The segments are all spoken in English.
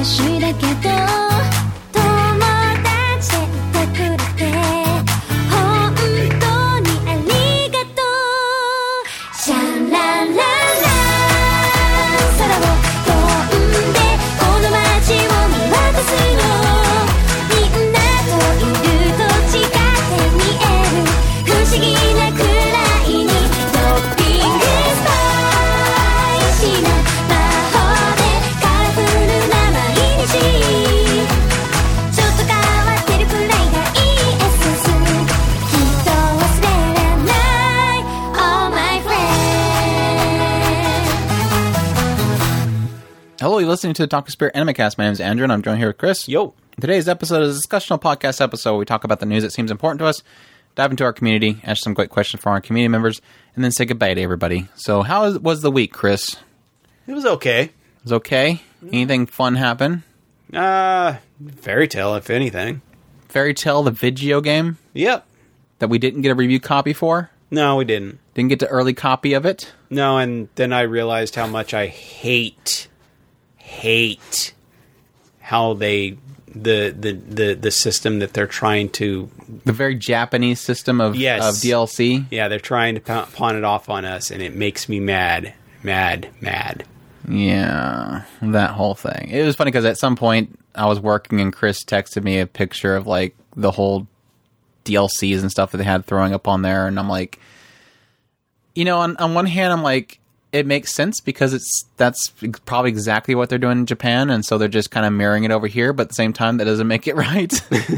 私だけど友達でいてくれて本当にありがとうシャンランランラン空を飛んでこの街を見渡すのみんなといると違って見える不思議なくらいにトッピングスパイシーな魔法でカラフルな毎日ちょっと変わってるくらいがいいエッセンスきっと忘れられない All my friends Hello, you're listening to the Talk of Spirit Animecast. My name is Andrew, and I'm joined here with Chris. Yo. Today's episode is a discussional podcast episode where we talk about the news that seems important to us, dive into our community, ask some great questions from our community members, and then say goodbye to everybody. So how was the week, Chris? It was okay. It was okay? Anything fun happen? Fairy Tale, if anything. Fairy Tale, the video game Yep. that we didn't get a review copy for? No, we didn't. Didn't get the early copy of it? No, and then I realized how much I hate how they the system that they're trying to. The very Japanese system of DLC? Yeah, they're trying to pawn it off on us, and it makes me mad. Yeah, that whole thing. It was funny because at some point I was working and Chris texted me a picture of like the whole DLCs and stuff that they had throwing up on there, and I'm like, you know, on one hand I'm like, it makes sense because that's probably exactly what they're doing in Japan, and so they're just kind of mirroring it over here, but at the same time that doesn't make it right.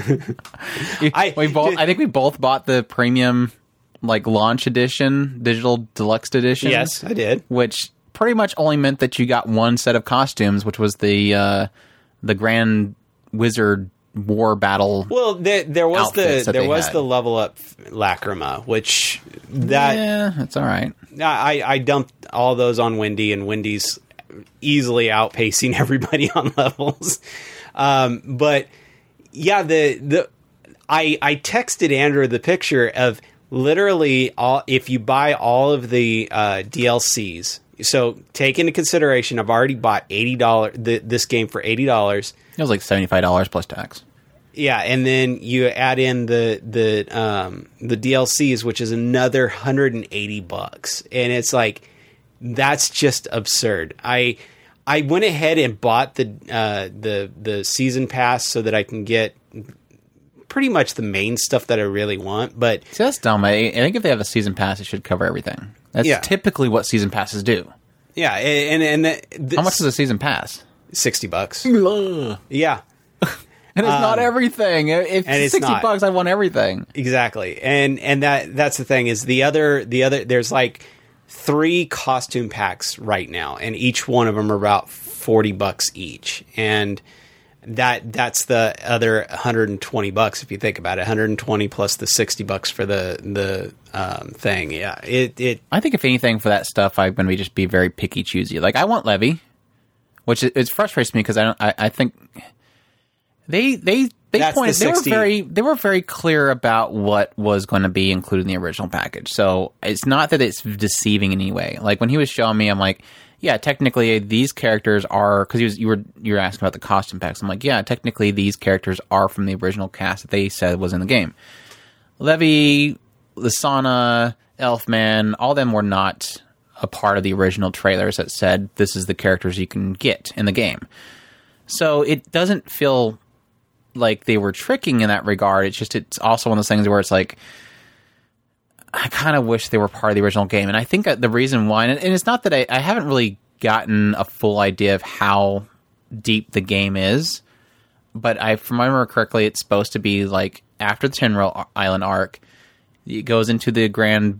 I think we both bought the premium like launch edition, digital deluxe edition. Yes, I did. Which pretty much only meant that you got one set of costumes, which was the Grand Wizard War Battle. Well, there was the level up Lacrima, which that's all right. I dumped all those on Wendy, and Wendy's easily outpacing everybody on levels. But yeah, I texted Andrew the picture of literally if you buy all of the DLCs. So take into consideration, I've already bought this game for $80. It was like $75 plus tax. Yeah, and then you add in the DLCs, which is another $180, and it's like that's just absurd. I went ahead and bought the season pass so that I can get pretty much the main stuff that I really want. But see, that's dumb. I think if they have a season pass, it should cover everything. That's typically what season passes do. Yeah, and how much is a season pass? $60. Yeah. And it's not everything. If it's $60, I want everything. Exactly. And that's the thing is the other there's like 3 costume packs right now, and each one of them are about $40 each. And that's the other $120 if you think about it. $120 plus the $60 for the thing. Yeah. I think if anything for that stuff, I'm going to just be very picky choosy. Like I want Levy, which it frustrates me because I think they were very clear about what was going to be included in the original package. So it's not that it's deceiving in any way. Like when he was showing me, I'm like, yeah, technically these characters are, because you were asking about the costume packs. I'm like, yeah, technically these characters are from the original cast that they said was in the game. Levy, Lisana, Elfman, all of them were not a part of the original trailers that said this is the characters you can get in the game. So it doesn't feel like they were tricking in that regard. It's also one of those things where it's like, I kind of wish they were part of the original game. And I think the reason why, and it's not that I haven't really gotten a full idea of how deep the game is, but if I remember correctly, it's supposed to be like after the Tenro Island arc, it goes into the Grand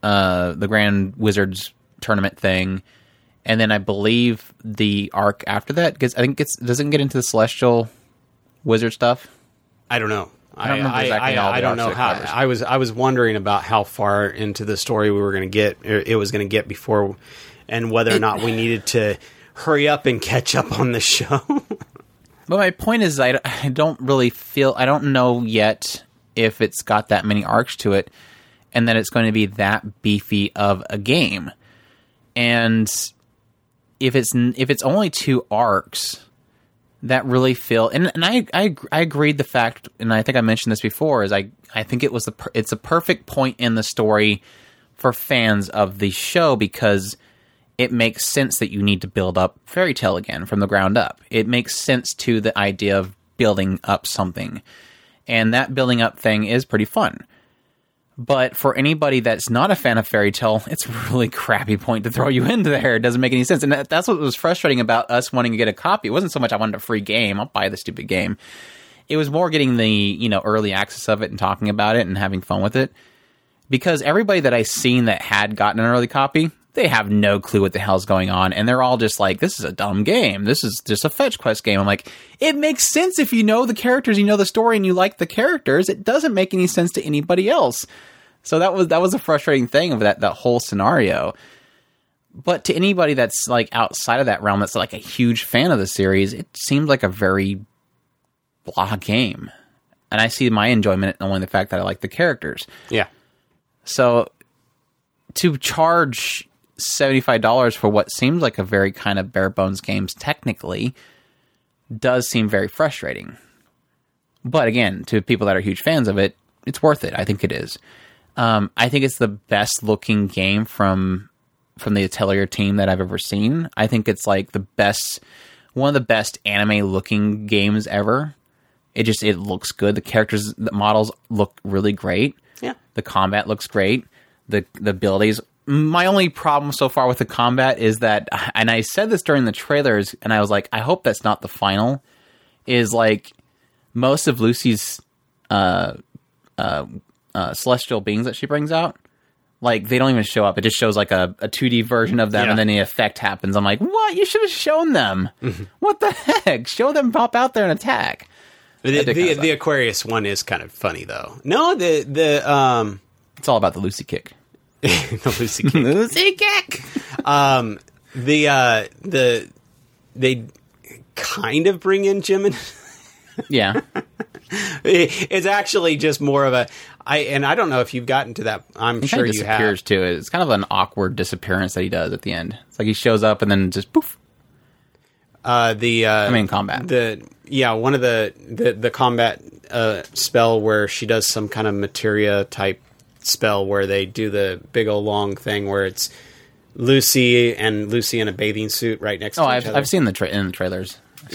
Wizards tournament thing, and then I believe the arc after that, because I think doesn't get into the Celestial Wizard stuff. I don't know. I don't remember exactly all the I don't know how. I was wondering about how far into the story we were going to get. It was going to get before, and whether or not we needed to hurry up and catch up on the show. But my point is, I don't know yet if it's got that many arcs to it, and that it's going to be that beefy of a game. And if it's only 2 arcs, that really feel, and I agreed the fact, and I think I mentioned this before, is I think it's a perfect point in the story for fans of the show because it makes sense that you need to build up Fairy Tail again from the ground up. It makes sense to the idea of building up something, and that building up thing is pretty fun. But for anybody that's not a fan of Fairy Tail, it's a really crappy point to throw you into there. It doesn't make any sense. And that's what was frustrating about us wanting to get a copy. It wasn't so much I wanted a free game. I'll buy the stupid game. It was more getting the, early access of it and talking about it and having fun with it. Because everybody that I seen that had gotten an early copy, they have no clue what the hell's going on. And they're all just like, this is a dumb game. This is just a fetch quest game. I'm like, it makes sense if you know the characters, you know the story, and you like the characters. It doesn't make any sense to anybody else. So that was a frustrating thing of that whole scenario. But to anybody that's like outside of that realm, that's like a huge fan of the series, it seemed like a very blah game. And I see my enjoyment in only the fact that I like the characters. Yeah. So to charge $75 for what seems like a very kind of bare bones games technically does seem very frustrating. But again, to people that are huge fans of it, it's worth it. I think it is. I think it's the best looking game from the Atelier team that I've ever seen. I think it's like one of the best anime looking games ever. It looks good. The characters, the models look really great. Yeah. The combat looks great. The abilities. My only problem so far with the combat is that, and I said this during the trailers, and I was like, I hope that's not the final, is like most of Lucy's celestial beings that she brings out, like they don't even show up. It just shows like a 2D version of them, and then the effect happens. I'm like, what? You should have shown them. What the heck? Show them pop out there and attack. The Aquarius one is kind of funny though. No, it's all about the Lucy kick. The Lucy kick. Lucy kick. They kind of bring in Jimin. Yeah. It's actually just more of I don't know if you've gotten to that. I'm sure you have. Disappears too. It's kind of an awkward disappearance that he does at the end. It's like he shows up and then just poof. Combat. One of the combat spell where she does some kind of materia type spell where they do the big old long thing where it's Lucy in a bathing suit right next to each other. I've seen in the trailers.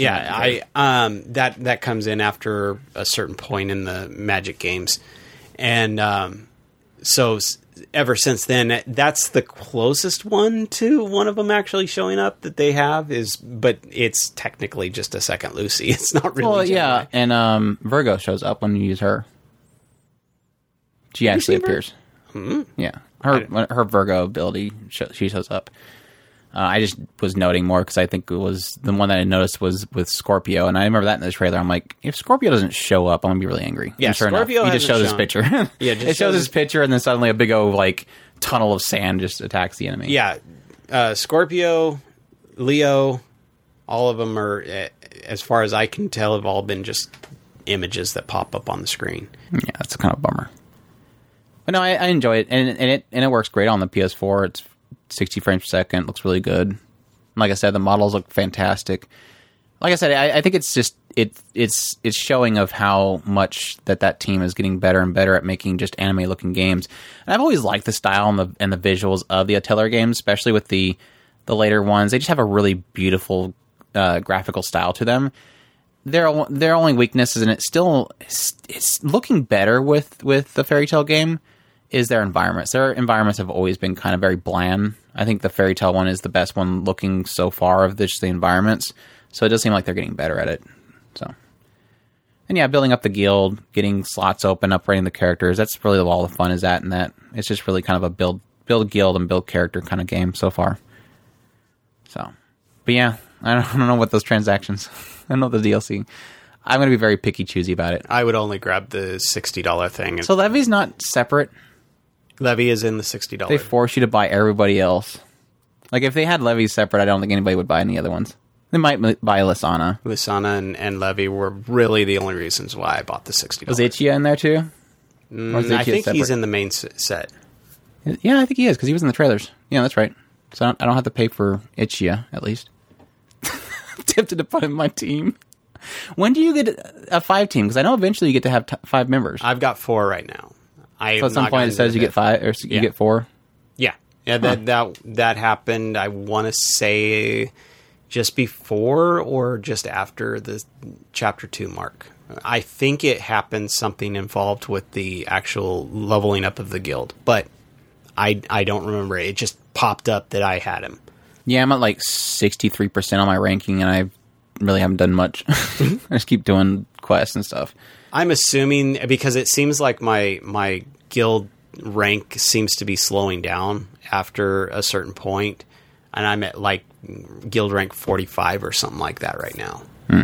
That comes in after a certain point in the Magic games, and so ever since then, that's the closest one to one of them actually showing up that they have but it's technically just a second Lucy. It's not really. Well, yeah, and Virgo shows up when you use her. She actually appears. Mm-hmm. Yeah, her Virgo ability, she shows up. I just was noting more because I think it was the one that I noticed was with Scorpio, and I remember that in the trailer. I'm like, if Scorpio doesn't show up, I'm gonna be really angry. Yeah, sure Scorpio enough, he just shows his picture. Yeah, it shows his picture, and then suddenly a big old like tunnel of sand just attacks the enemy. Yeah, Scorpio, Leo, all of them are, as far as I can tell, have all been just images that pop up on the screen. Yeah, that's kind of a bummer. But no, I enjoy it, and it works great on the PS4. It's 60 frames per second, looks really good. Like I said, the models look fantastic. Like I said, I think it's just it's showing of how much that team is getting better and better at making just anime looking games. And I've always liked the style and the visuals of the Atelier games, especially with the later ones. They just have a really beautiful graphical style to them. Their only weakness is, and it's looking better with the Fairy Tail game, is their environments. Their environments have always been kind of very bland. I think the Fairy Tail one is the best one looking so far of just the environments. So it does seem like they're getting better at it. So, and yeah, building up the guild, getting slots open, upgrading the characters. That's really all the fun is at in that. It's just really kind of a build guild and build character kind of game so far. So, but yeah, I don't know what those transactions. I don't know the DLC. I'm going to be very picky choosy about it. I would only grab the $60 thing. So Levy's not separate. Levy is in the $60. They force you to buy everybody else. Like, if they had Levy separate, I don't think anybody would buy any other ones. They might buy Lisana. Lisana and Levy were really the only reasons why I bought the $60. Was Ichia in there, too? I think separate? He's in the main set. Yeah, I think he is, because he was in the trailers. Yeah, that's right. So I don't have to pay for Ichia, at least. I'm tempted to put him in my team. When do you get a 5 team? Because I know eventually you get to have 5 members. I've got 4 right now. So at some point it says you get 5 or you get 4. Yeah. That happened. I want to say just before or just after the chapter 2 mark. I think it happened something involved with the actual leveling up of the guild, but I don't remember. It just popped up that I had him. Yeah, I'm at like 63% on my ranking, and I really haven't done much. I just keep doing quests and stuff. I'm assuming, because it seems like my guild rank seems to be slowing down after a certain point, and I'm at like guild rank 45 or something like that right now.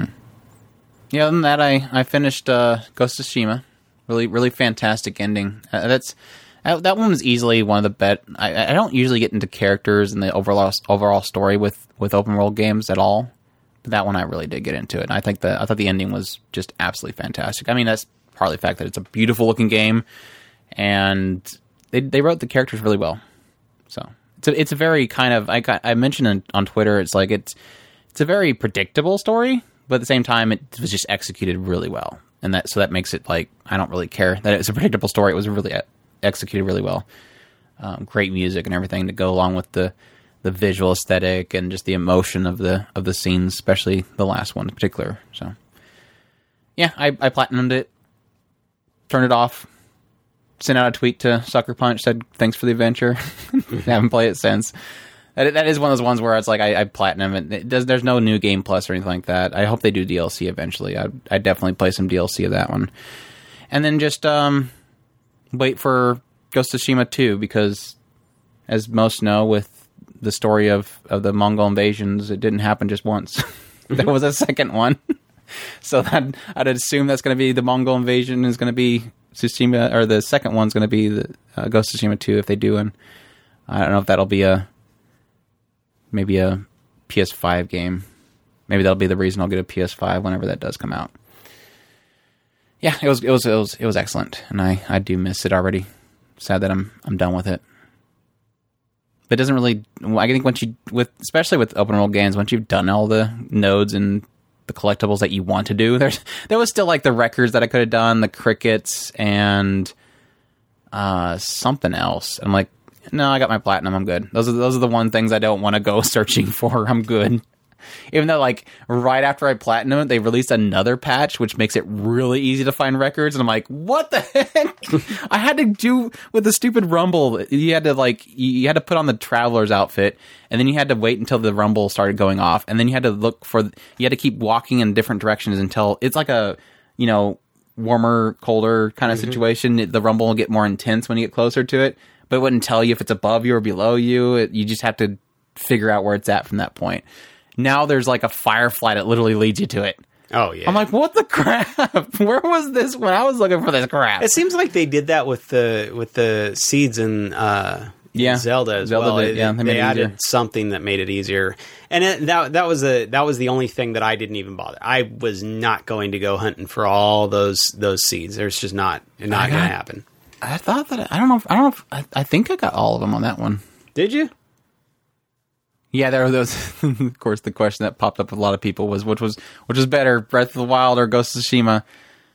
Yeah, other than that, I finished Ghost of Tsushima. Really, really fantastic ending. That one was easily one of the best. I don't usually get into characters and the overall story with open world games at all, but that one I really did get into it. And I thought the ending was just absolutely fantastic. I mean, that's partly the fact that it's a beautiful looking game, and they wrote the characters really well. So it's a very kind of I mentioned on Twitter. It's like it's a very predictable story. But at the same time, it was just executed really well. And that makes it like, I don't really care that it's a predictable story. It was really executed really well. Great music and everything to go along with the visual aesthetic and just the emotion of the scenes, especially the last one in particular. So, yeah, I platinumed it, turned it off, sent out a tweet to Sucker Punch, said thanks for the adventure. Haven't played it since. That is one of those ones where it's like I platinum it. There's no new game plus or anything like that. I hope they do DLC eventually. I definitely play some DLC of that one, and then just wait for Ghost of Tsushima 2, because as most know, with the story of the Mongol invasions, it didn't happen just once. There was a second one, so I'd assume that's going to be the Mongol invasion is going to be Tsushima, or the second one's going to be the Ghost of Tsushima 2 if they do. And I don't know if that'll be maybe a PS5 game. Maybe that'll be the reason I'll get a PS5 whenever that does come out. Yeah, it was excellent, and I do miss it already. Sad that I'm done with it. But it doesn't really. I think especially with open world games, once you've done all the nodes and the collectibles that you want to do, there was still like the records that I could have done, the crickets, and something else. I'm like, no, I got my platinum. I'm good. Those are the one things I don't want to go searching for. I'm good. Even though, like, right after I platinum it, they released another patch, which makes it really easy to find records. And I'm like, what the heck? I had to do with the stupid Rumble. You had to put on the Traveler's outfit, and then you had to wait until the Rumble started going off. And then you had to keep walking in different directions until it's like a, warmer, colder kind of situation. The Rumble will get more intense when you get closer to it. But it wouldn't tell you if it's above you or below you. You just have to figure out where it's at from that point. Now there's like a firefly that literally leads you to it. Oh, yeah. I'm like, what the crap? Where was this when I was looking for this crap? It seems like they did that with the seeds in Zelda as well. They added something that made it easier. And that was the only thing that I didn't even bother. I was not going to go hunting for all those seeds. There's just not going to happen. I thought that I don't know if I think I got all of them on that one. Did you? Yeah, there were those. Of course, the question that popped up with a lot of people was which was better, Breath of the Wild or Ghost of Tsushima?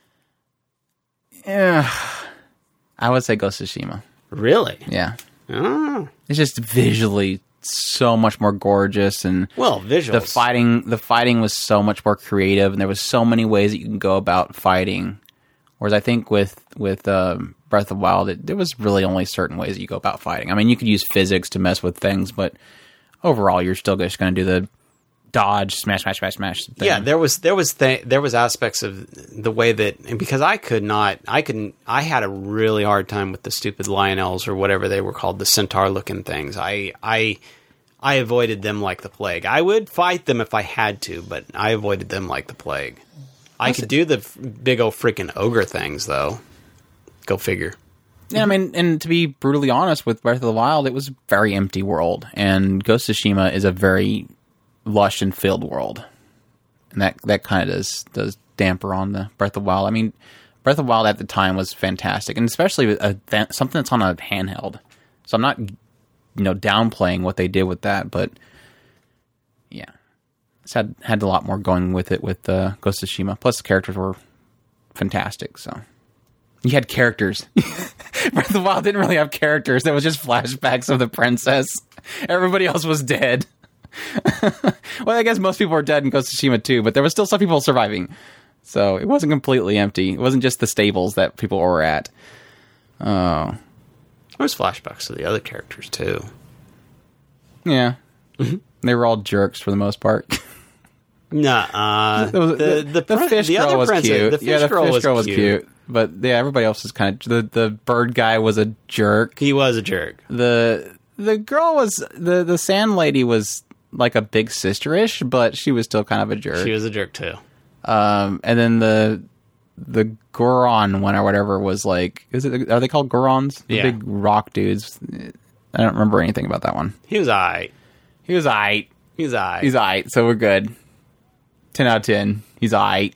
Yeah, I would say Ghost of Tsushima. Really? Yeah. Oh. It's just visually so much more gorgeous, and visuals. The fighting was so much more creative, and there was so many ways that you can go about fighting. Whereas I think with Breath of the Wild, there was really only certain ways that you go about fighting. I mean, you could use physics to mess with things, but overall, you're still just going to do the dodge, smash thing. Yeah, there was aspects of the way that, and because I had a really hard time with the stupid Lionels or whatever they were called, the centaur looking things. I avoided them like the plague. I would fight them if I had to, but I avoided them like the plague. I could do the big old freaking ogre things, though. Go figure. Yeah, I mean, and to be brutally honest, with Breath of the Wild, it was a very empty world, and Ghost of Tsushima is a very lush and filled world, and that kind of does damper on the Breath of the Wild. I mean, Breath of the Wild at the time was fantastic, and especially with something that's on a handheld. So I'm not, downplaying what they did with that, but yeah, It's had a lot more going with it with Ghost of Tsushima. Plus, the characters were fantastic. So you had characters. Breath of the Wild didn't really have characters. There was just flashbacks of the princess. Everybody else was dead. Well, I guess most people were dead in Ghost of Tsushima too, but there was still some people surviving. So it wasn't completely empty. It wasn't just the stables that people were at. Oh. There was flashbacks of the other characters too. Yeah. Mm-hmm. They were all jerks for the most part. Nah, the fish girl was cute. The fish girl was cute. But yeah, everybody else was kind of... The bird guy was a jerk. He was a jerk. The girl was... The sand lady was like a big sister-ish, but she was still kind of a jerk. She was a jerk too. And then the Goron one or whatever was like... Are they called Gorons? The big rock dudes. I don't remember anything about that one. He was aight. He's aight, so we're good. 10 out of 10. He's aight.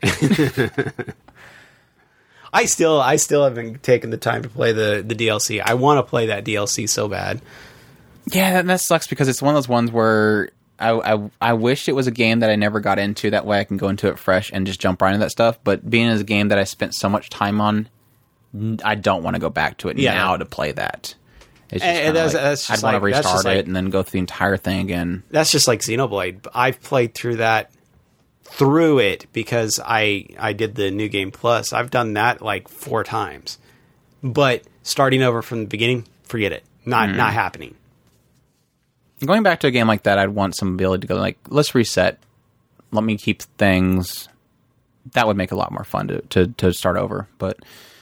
I still haven't taken the time to play the DLC. I want to play that DLC so bad. Yeah, that sucks because it's one of those ones where I wish it was a game that I never got into. That way I can go into it fresh and just jump right into that stuff. But being as a game that I spent so much time on, I don't want to go back to it now to play that. It's just I'd want to restart it and then go through the entire thing again. That's just like Xenoblade. I've played through it because I did the New Game Plus. I've done that like 4 times. But starting over from the beginning, forget it. Not happening. Going back to a game like that, I'd want some ability to go like, let's reset. Let me keep things. That would make it a lot more fun to start over. But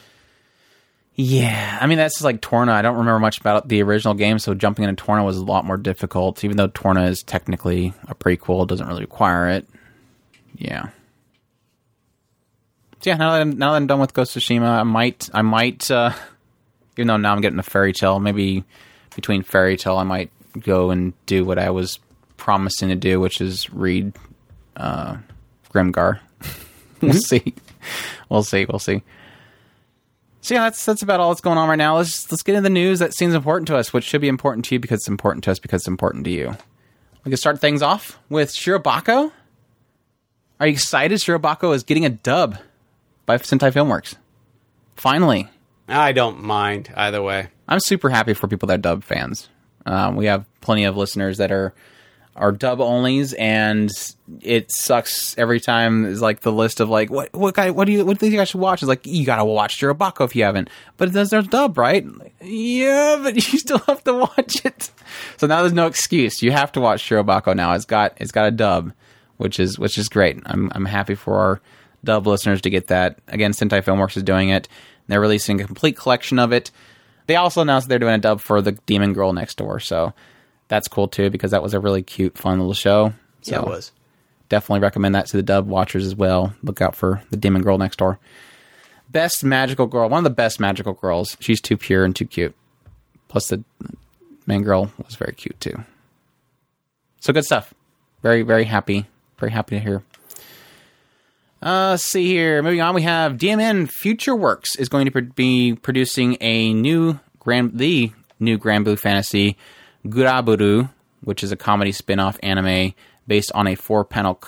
yeah, I mean, that's like Torna. I don't remember much about the original game, so jumping into Torna was a lot more difficult. Even though Torna is technically a prequel, it doesn't really require it. Yeah. So yeah, now that I'm done with Ghost of Tsushima, I might, even though now I'm getting a Fairy Tail, maybe between Fairy Tail, I might go and do what I was promising to do, which is read Grimgar. We'll see. We'll see. So yeah, that's about all that's going on right now. Let's get into the news that seems important to us, which should be important to you because it's important to us because it's important to you. We can start things off with Shirobako. Are you excited? Shirobako is getting a dub by Sentai Filmworks. Finally. I don't mind either way. I'm super happy for people that are dub fans. We have plenty of listeners that are dub onlys, and it sucks every time. Is like the list of like what do you think I should watch? It's like you gotta watch Shirobako if you haven't. But there's dub, right? Yeah, but you still have to watch it. So now there's no excuse. You have to watch Shirobako now. It's got a dub, which is great. I'm happy for our dub listeners to get that. Again, Sentai Filmworks is doing it. They're releasing a complete collection of it. They also announced they're doing a dub for the Demon Girl Next Door, so that's cool too because that was a really cute, fun little show. So yeah, it was. Definitely recommend that to the dub watchers as well. Look out for the Demon Girl Next Door. Best magical girl, one of the best magical girls. She's too pure and too cute. Plus the main girl was very cute too. So good stuff. Very, very happy. Very happy to hear. Let's see here. Moving on, we have DMN Future Works is going to be producing the new Grand Blue Fantasy Guraburu, which is a comedy spin-off anime based on a 4-panel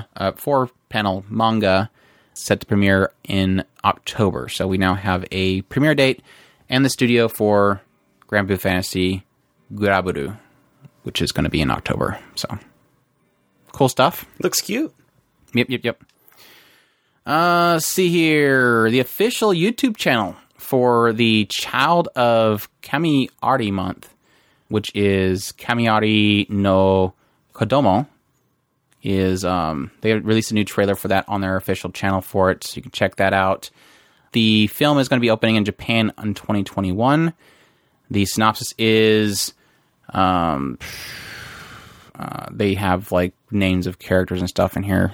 manga set to premiere in October. So we now have a premiere date and the studio for Grand Blue Fantasy Guraburu, which is going to be in October. So cool stuff. Looks cute. Yep. See here. The official YouTube channel for the Child of Kamiari month, which is Kamiari no Kodomo, is they released a new trailer for that on their official channel for it, so you can check that out. The film is going to be opening in Japan in 2021. The synopsis is they have like names of characters and stuff in here.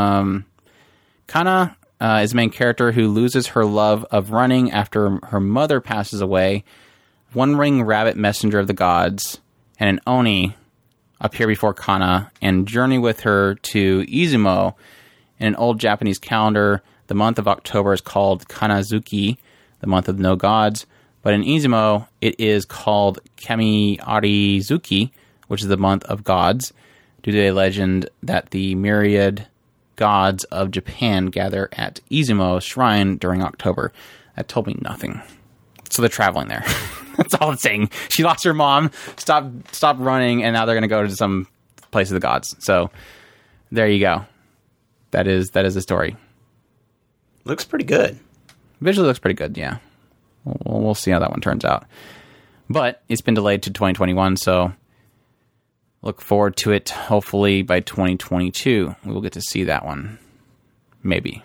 Kana is the main character who loses her love of running after her mother passes away. One-ring rabbit messenger of the gods and an Oni appear before Kana and journey with her to Izumo. In an old Japanese calendar, the month of October is called Kanazuki, the month of no gods. But in Izumo, it is called Kamiarizuki, which is the month of gods. due to a legend that the myriad gods of Japan gather at Izumo Shrine during October. That told me nothing. So they're traveling there. That's all it's saying. She lost her mom, stopped running, and now they're going to go to some place of the gods. So there you go. That is the story. Looks pretty good. Visually looks pretty good, yeah. We'll see how that one turns out. But it's been delayed to 2021, so look forward to it. Hopefully by 2022, we will get to see that one. Maybe.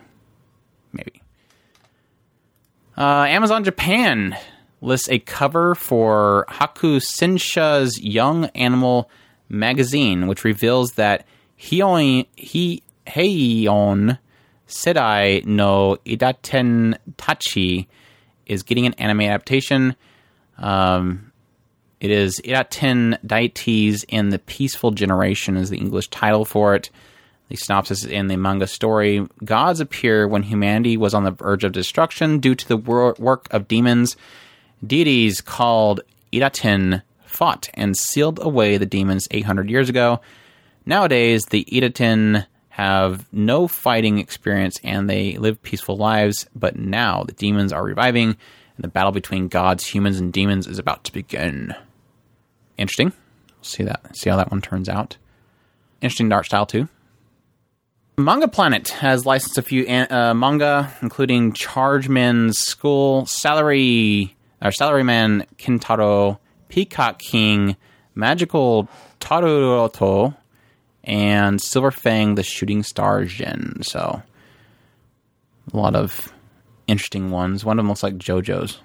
Amazon Japan lists a cover for Haku Sensha's Young Animal magazine, which reveals that Heion Sedai no Idaten Tachi is getting an anime adaptation. It is Idaten Deities in the Peaceful Generation is the English title for it. The synopsis in the manga story: gods appear when humanity was on the verge of destruction due to the work of demons. Deities called Idaten fought and sealed away the demons 800 years ago. Nowadays, the Idaten have no fighting experience and they live peaceful lives, but now the demons are reviving and the battle between gods, humans, and demons is about to begin. Interesting. See how that one turns out. Interesting art style, too. Manga Planet has licensed a few manga, including Chargeman's School, Salaryman Kintaro, Peacock King, Magical Taruroto, and Silver Fang, the Shooting Star Jin. So, a lot of interesting ones. One of them looks like JoJo's.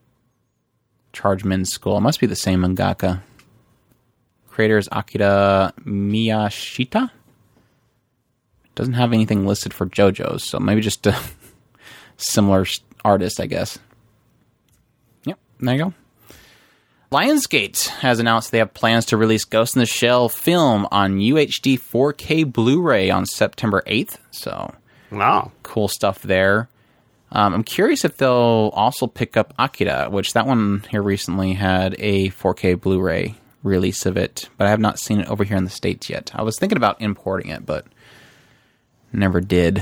Chargeman's School. It must be the same mangaka. Creator is Akira Miyashita. Doesn't have anything listed for JoJo's, so maybe just a similar artist, I guess. Yep, there you go. Lionsgate has announced they have plans to release Ghost in the Shell film on UHD 4K Blu-ray on September 8th. So, wow, cool stuff there. I'm curious if they'll also pick up Akira, which that one here recently had a 4K Blu-ray release of it, but I have not seen it over here in the States yet. I was thinking about importing it, but never did.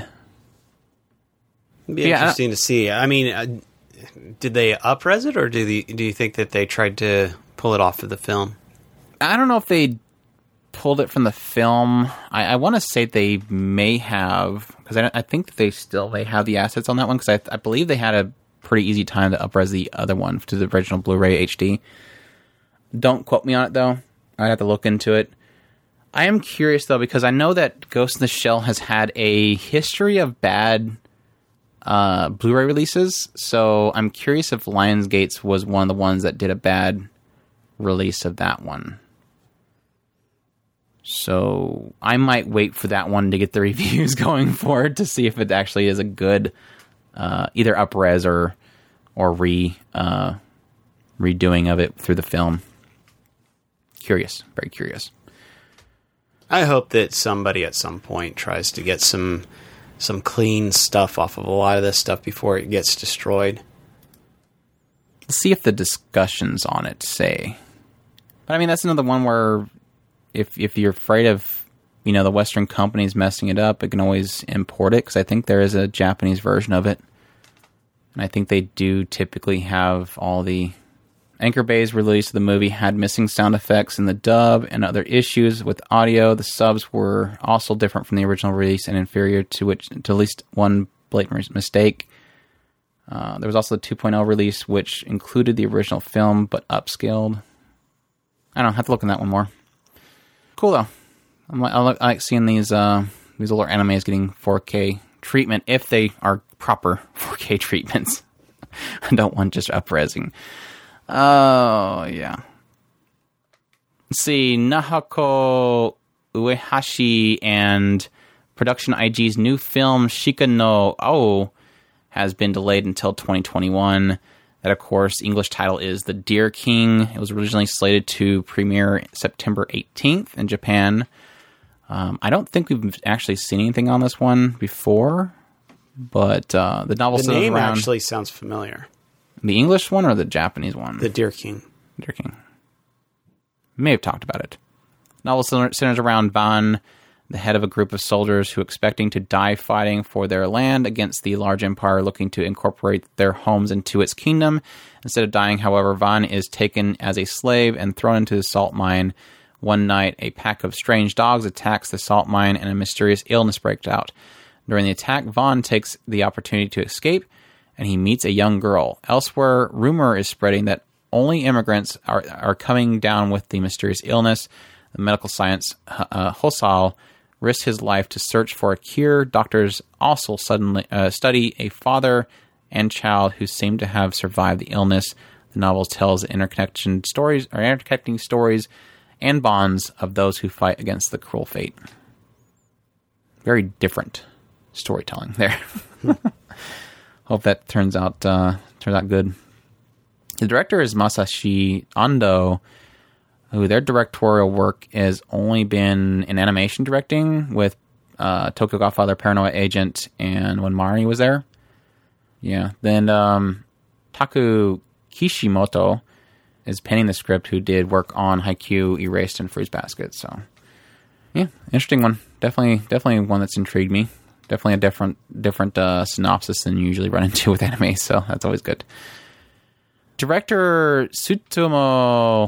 It'd be interesting to see. I mean, did they up-res it, or do you think that they tried to pull it off of the film? I don't know if they pulled it from the film. I want to say they may have, because I think that they still may have the assets on that one, because I believe they had a pretty easy time to up-res the other one to the original Blu-ray HD. Don't quote me on it, though. I'd have to look into it. I am curious, though, because I know that Ghost in the Shell has had a history of bad Blu-ray releases, so I'm curious if Lionsgate was one of the ones that did a bad release of that one. So I might wait for that one to get the reviews going forward to see if it actually is a good either up-res or redoing of it through the film. Curious, very curious. I hope that somebody at some point tries to get some clean stuff off of a lot of this stuff before it gets destroyed. Let's see if the discussions on it say. But I mean, that's another one where if you're afraid of, the Western companies messing it up, it can always import it, because I think there is a Japanese version of it. And I think they do typically have all the... Anchor Bay's release of the movie had missing sound effects in the dub and other issues with audio. The subs were also different from the original release and inferior to at least one blatant mistake. There was also the 2.0 release, which included the original film, but upscaled. I don't know, I have to look in that one more. Cool, though. I like seeing these older animes getting 4K treatment, if they are proper 4K treatments. I don't want just up-resing. Oh, yeah. Let's see. Nahako Uehashi and Production IG's new film, Shika no Ao, has been delayed until 2021. That, of course, English title is The Deer King. It was originally slated to premiere September 18th in Japan. I don't think we've actually seen anything on this one before, but the novel... The name actually sounds familiar. The English one or the Japanese one? The Deer King. Deer King. May have talked about it. novel centers around Van, the head of a group of soldiers who expecting to die fighting for their land against the large empire looking to incorporate their homes into its kingdom. Instead of dying, however, Van is taken as a slave and thrown into the salt mine. One night, a pack of strange dogs attacks the salt mine and a mysterious illness breaks out. During the attack, Van takes the opportunity to escape, and he meets a young girl. Elsewhere, rumor is spreading that only immigrants are coming down with the mysterious illness. The medical science Hosal risks his life to search for a cure. Doctors also suddenly study a father and child who seem to have survived the illness. The novel tells interconnecting stories and bonds of those who fight against the cruel fate. Very different storytelling there. Hope that turns out good. The director is Masashi Ando, who their directorial work has only been in animation directing with Tokyo Godfather, Paranoia Agent, and when Mari was there. Yeah. Then Taku Kishimoto is penning the script, who did work on Haikyuu, Erased, and Fruits Basket. So, yeah, interesting one. Definitely one that's intrigued me. Definitely a different synopsis than you usually run into with anime, so that's always good. Director Tsutomu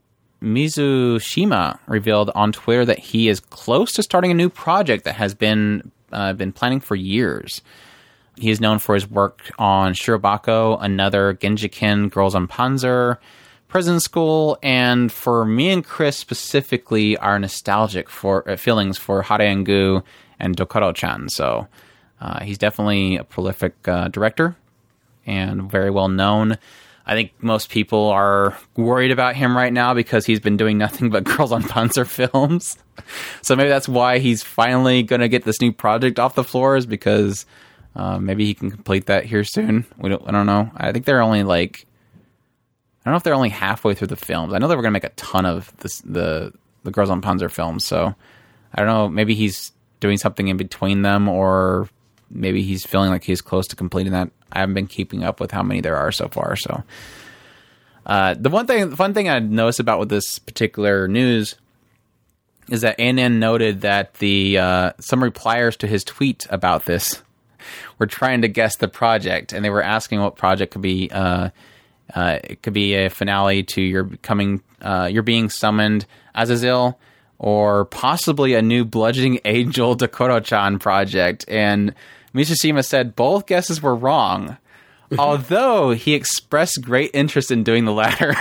Mizushima revealed on Twitter that he is close to starting a new project that has been planning for years. He is known for his work on Shirobako, Another, Genjiken, Girls on Panzer, Prison School, and for me and Chris specifically, our nostalgic feelings for Harengu and Dokoro-chan. So he's definitely a prolific director and very well known. I think most people are worried about him right now because he's been doing nothing but Girls on Panzer films. So maybe that's why he's finally going to get this new project off the floors, because maybe he can complete that here soon. I don't know. I think they're only I don't know if they're only halfway through the films. I know they were going to make a ton of the Girls on Panzer films, so I don't know. Maybe he's doing something in between them, or maybe he's feeling like he's close to completing that. I haven't been keeping up with how many there are so far. So the fun thing I noticed about with this particular news is that ANN noted that some repliers to his tweet about this were trying to guess the project, and they were asking what project could be. It could be a finale to you're being summoned Azazel, or possibly a new Bludgeoning Angel Dokoro-chan project. And Mishishima said both guesses were wrong, although he expressed great interest in doing the latter.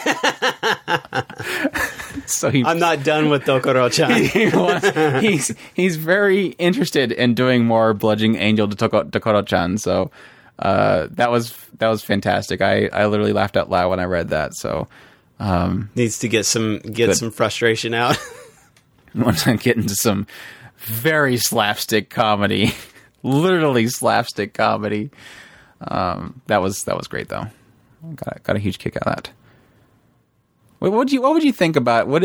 So I'm not done with Dokoro-chan. He's very interested in doing more Bludgeoning Angel Dokoro-chan. So that was fantastic. I literally laughed out loud when I read that. So needs to get some frustration out. Want to get into some very slapstick comedy, literally slapstick comedy. That was great though. Got a huge kick out of that. What would you think about would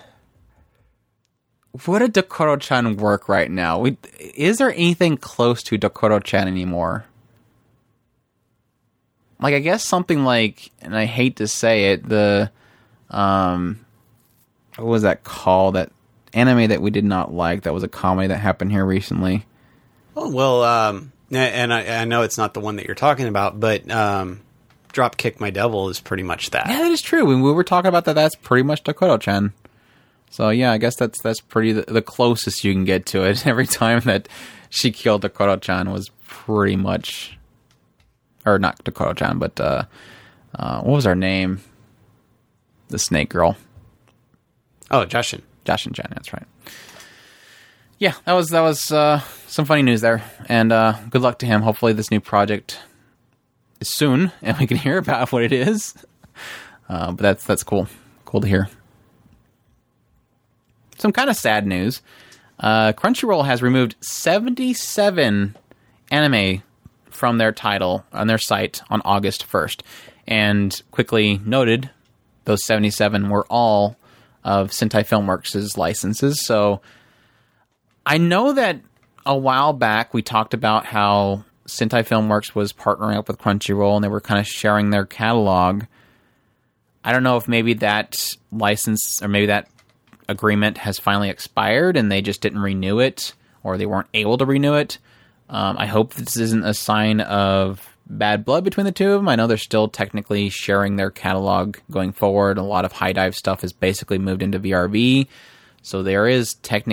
a Dokoro-chan work right now? Is there anything close to Dokoro-chan anymore? Like, I guess something like, and I hate to say it, the what was that called? That anime that we did not like, that was a comedy that happened here recently. Oh, well, and I know it's not the one that you're talking about, but Drop Kick My Devil is pretty much that. Yeah, that is true. When we were talking about that, that's pretty much Dokoro-chan. So yeah, I guess that's pretty the closest you can get to it. Every time that she killed Dokoro-chan was pretty much, or not Dokoro-chan, but what was her name? The snake girl. Oh, Jashin. Jashin-chan, that's right. Yeah, that was some funny news there, and good luck to him. Hopefully this new project is soon, and we can hear about what it is. But that's cool. Cool to hear. Some kind of sad news. Crunchyroll has removed 77 anime from their title on their site on August 1st, and quickly noted those 77 were all of Sentai Filmworks' licenses. So I know that a while back we talked about how Sentai Filmworks was partnering up with Crunchyroll and they were kind of sharing their catalog. I don't know if maybe that license or maybe that agreement has finally expired and they just didn't renew it, or they weren't able to renew it. I hope this isn't a sign of bad blood between the two of them. I know they're still technically sharing their catalog going forward. A lot of High Dive stuff has basically moved into VRV, so there's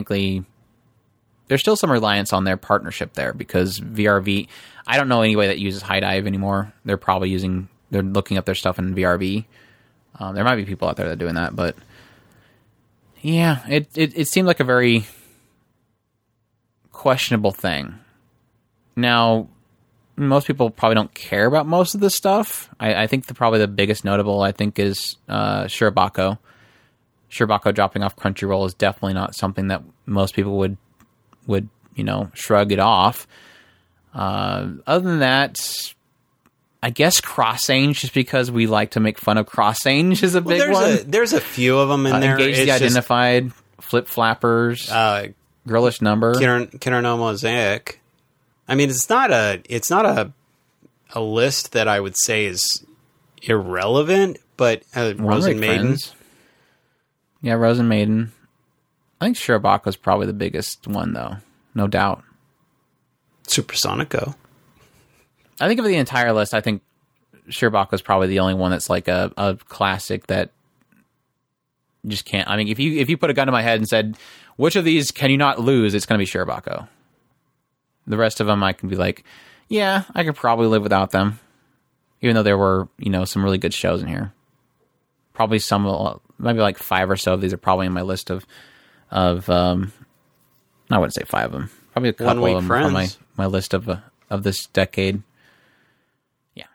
still some reliance on their partnership there, because VRV, I don't know anybody that uses High Dive anymore. They're looking up their stuff in VRV. There might be people out there that are doing that, but yeah, it seemed like a very questionable thing. Now, most people probably don't care about most of this stuff. I think probably the biggest notable, I think, is Shirobako. Shirobako dropping off Crunchyroll is definitely not something that most people would shrug it off. Other than that, I guess CrossAnge, just because we like to make fun of CrossAnge, is a big one. There's a few of them in there. Engage the Identified, Flip Flappers, Girlish Number, Kinner no Mosaic. I mean, it's not a list that I would say is irrelevant, but Rose and Maiden. Friends. Yeah, Rose and Maiden. I think Shirobako is probably the biggest one, though. No doubt. Supersonic Go. I think of the entire list, I think Shirobako is probably the only one that's like a classic that you just can't. I mean, if you put a gun to my head and said, which of these can you not lose, it's going to be Shirobako. The rest of them, I can be like, yeah, I could probably live without them. Even though there were, some really good shows in here. Probably maybe like 5 or so of these are probably in my list of I wouldn't say 5 of them. Probably a couple of them on my list of this decade. Yeah.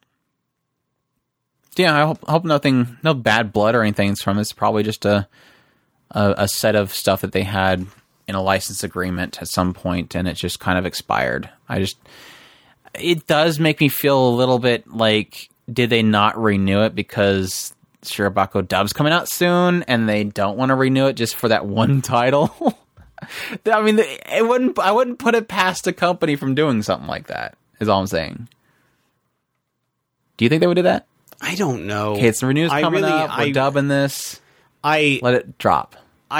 So yeah, I hope no bad blood or anything from this. Probably just a set of stuff that they had in a license agreement at some point, and it just kind of expired. It does make me feel a little bit like, did they not renew it because Shirobako Dub's coming out soon, and they don't want to renew it just for that one title? I mean, I wouldn't put it past a company from doing something like that, is all I'm saying. Do you think they would do that? I don't know. Okay, it's the renew's coming up. We're dubbing this. Let it drop.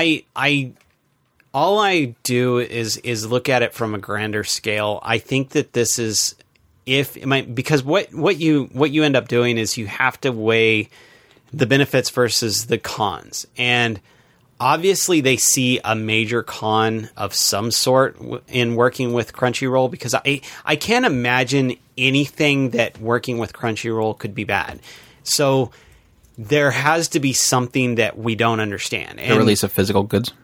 All I do is look at it from a grander scale. I think that this is because what you end up doing is you have to weigh the benefits versus the cons, and obviously they see a major con of some sort in working with Crunchyroll, because I can't imagine anything that working with Crunchyroll could be bad. So there has to be something that we don't understand. The release of physical goods.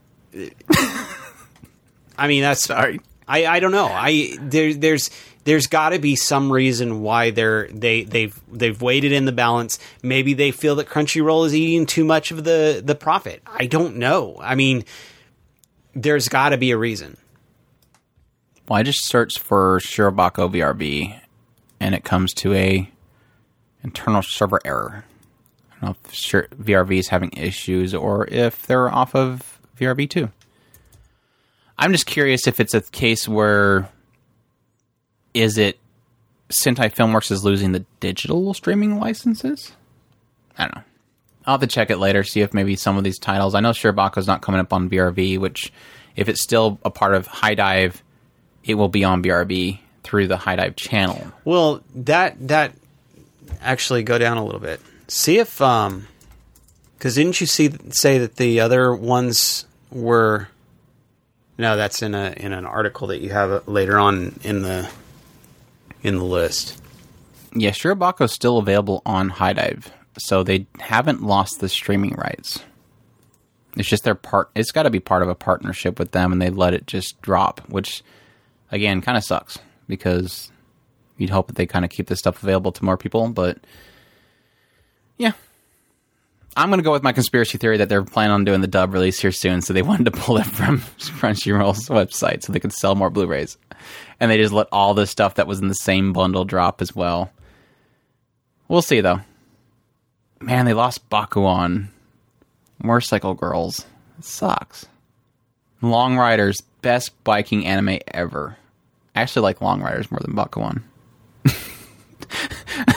I mean, that's sorry. I don't know. There's got to be some reason why they've weighted in the balance. Maybe they feel that Crunchyroll is eating too much of the profit. I don't know. I mean, there's got to be a reason. Well, I just searched for Shirobako VRV, and it comes to a internal server error. I don't know if VRV is having issues or if they're off of VRV 2. I'm just curious if it's a case where is it Sentai Filmworks is losing the digital streaming licenses? I don't know. I'll have to check it later, see if maybe some of these titles. I know Shirobako's not coming up on VRV, which if it's still a part of High Dive, it will be on VRV through the High Dive channel. Well, that actually go down a little bit. See if because didn't you say that the other ones were? No, that's in an article that you have later on in the list. Yeah, Shirobako's still available on High Dive, so they haven't lost the streaming rights. It's just it's got to be part of a partnership with them, and they let it just drop, which again kind of sucks because you'd hope that they kind of keep this stuff available to more people, but yeah. I'm going to go with my conspiracy theory that they're planning on doing the dub release here soon, so they wanted to pull it from Crunchyroll's website so they could sell more Blu-rays. And they just let all the stuff that was in the same bundle drop as well. We'll see, though. Man, they lost Bakuon. Motorcycle Girls. It sucks. Long Riders, best biking anime ever. I actually like Long Riders more than Bakuon.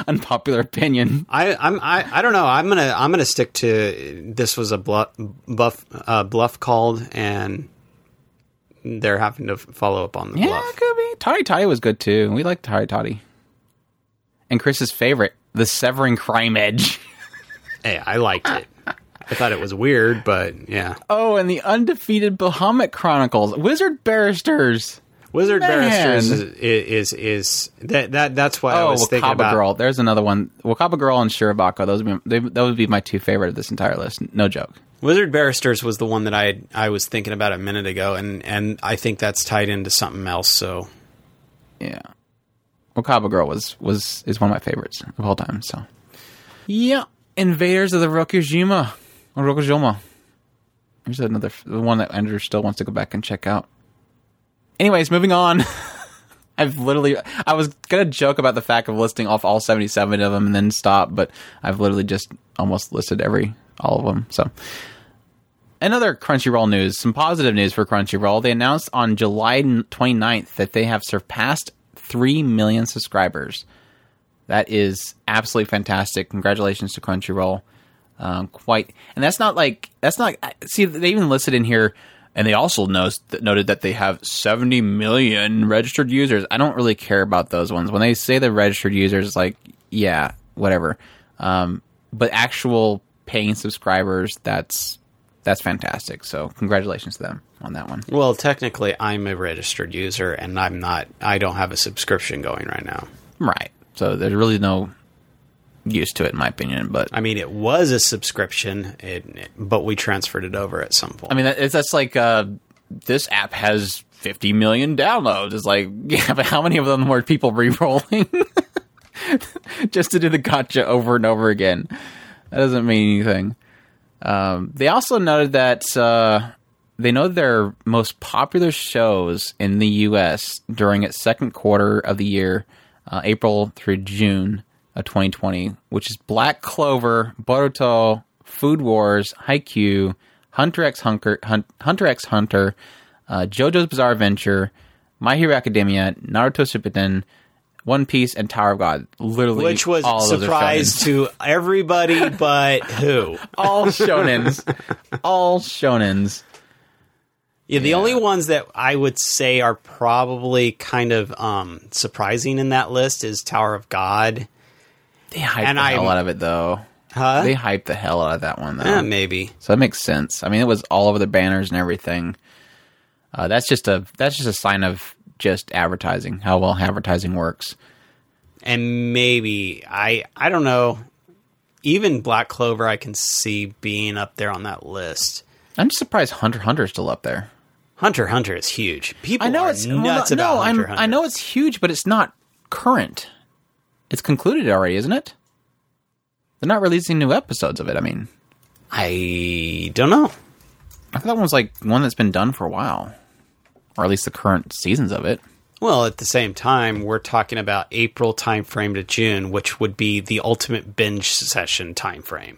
unpopular opinion. I don't know. I'm gonna stick to this was a bluff called, and they're having to follow up on the bluff. Yeah, it could be. Toddy Toddy was good too. We liked Toddy Toddy. And Chris's favorite, the Severing Crime Edge. Hey, I liked it. I thought it was weird, but yeah. Oh, and the Undefeated Bahamut Chronicles, Wizard Barristers. Wizard Barristers is that's what I was thinking about. Girl. There's another one. Wakaba Girl and Shirobako. Those would be my two favorite of this entire list. No joke. Wizard Barristers was the one that I was thinking about a minute ago, and I think that's tied into something else. So yeah, Wakaba Girl is one of my favorites of all time. So yeah, Invaders of the Rokujima. Here's another one that Andrew still wants to go back and check out. Anyways, moving on. I was going to joke about the fact of listing off all 77 of them and then stop, but I've literally just almost listed all of them. So, another Crunchyroll news, some positive news for Crunchyroll. They announced on July 29th that they have surpassed 3 million subscribers. That is absolutely fantastic. Congratulations to Crunchyroll. And that's not, see, they even listed in here, and they also noted that they have 70 million registered users. I don't really care about those ones. When they say the registered users, it's like, yeah, whatever. But actual paying subscribers, that's fantastic. So congratulations to them on that one. Well, technically, I'm a registered user, and I don't have a subscription going right now. Right. So there's really no use to it, in my opinion. But I mean, it was a subscription, but we transferred it over at some point. I mean, that's like this app has 50 million downloads. It's like, yeah, but how many of them were people re-rolling just to do the gacha over and over again? That doesn't mean anything. They also noted that they know their most popular shows in the U.S. during its second quarter of the year, April through June of 2020, which is Black Clover, Boruto, Food Wars, Haikyuu, Hunter x Hunter, JoJo's Bizarre Adventure, My Hero Academia, Naruto Shippuden, One Piece, and Tower of God. Literally, which was a surprise to everybody but who? All shonens. All shonens. Yeah, the only ones that I would say are probably kind of surprising in that list is Tower of God. They hyped the hell out of it, though. Huh? They hyped the hell out of that one, though. Yeah, maybe. So that makes sense. I mean, it was all over the banners and everything. That's just a sign of just advertising, how well advertising works. And maybe, I don't know, even Black Clover I can see being up there on that list. I'm just surprised Hunter x Hunter is still up there. Hunter x Hunter is huge. People are nuts about Hunter x Hunter. I know it's huge, but it's not current. It's concluded already, isn't it? They're not releasing new episodes of it, I mean. I don't know. I thought that one was like one that's been done for a while. Or at least the current seasons of it. Well, at the same time, we're talking about April timeframe to June, which would be the ultimate binge session timeframe.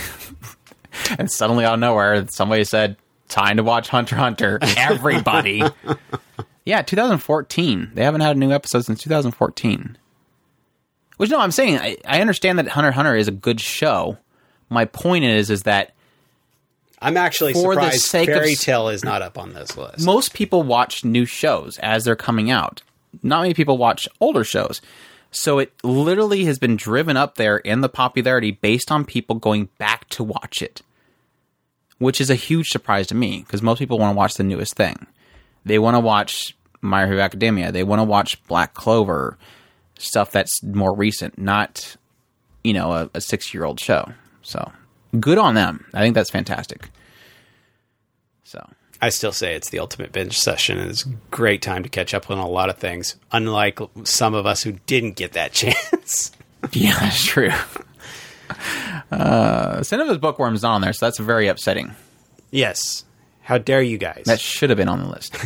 And suddenly out of nowhere, somebody said, time to watch Hunter x Hunter. Everybody. Yeah, 2014. They haven't had a new episode since 2014. Which, no, I'm saying, I understand that Hunter x Hunter is a good show. My point is that I'm actually surprised Fairy Tail is not up on this list. Most people watch new shows as they're coming out. Not many people watch older shows. So it literally has been driven up there in the popularity based on people going back to watch it. Which is a huge surprise to me, because most people want to watch the newest thing. They want to watch My Hero Academia. They want to watch Black Clover. Stuff that's more recent, not, a 6-year-old show. So, good on them. I think that's fantastic. So, I still say it's the ultimate binge session. It's a great time to catch up on a lot of things, unlike some of us who didn't get that chance. Yeah, that's true. Cinema's Bookworm's not on there, so that's very upsetting. Yes. How dare you guys? That should have been on the list.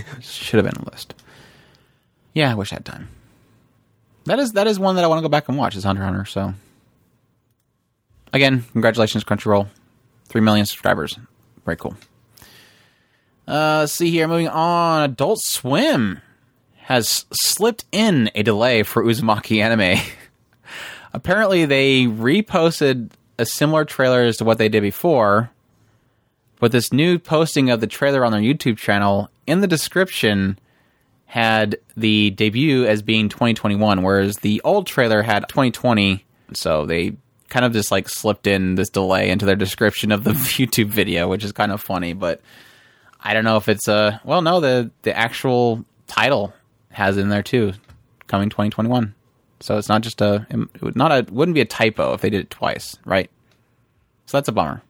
Yeah, I wish I had time. That is one that I want to go back and watch, is Hunter x Hunter, so. Again, congratulations, Crunchyroll. 3 million subscribers. Very cool. Let's see here, moving on. Adult Swim has slipped in a delay for Uzumaki anime. Apparently, they reposted a similar trailer as to what they did before, but this new posting of the trailer on their YouTube channel, in the description, had the debut as being 2021, whereas the old trailer had 2020, so they kind of just like slipped in this delay into their description of the YouTube video, which is kind of funny, but I don't know if it's the actual title has in there too, coming 2021. So it's not just wouldn't be a typo if they did it twice, right? So that's a bummer.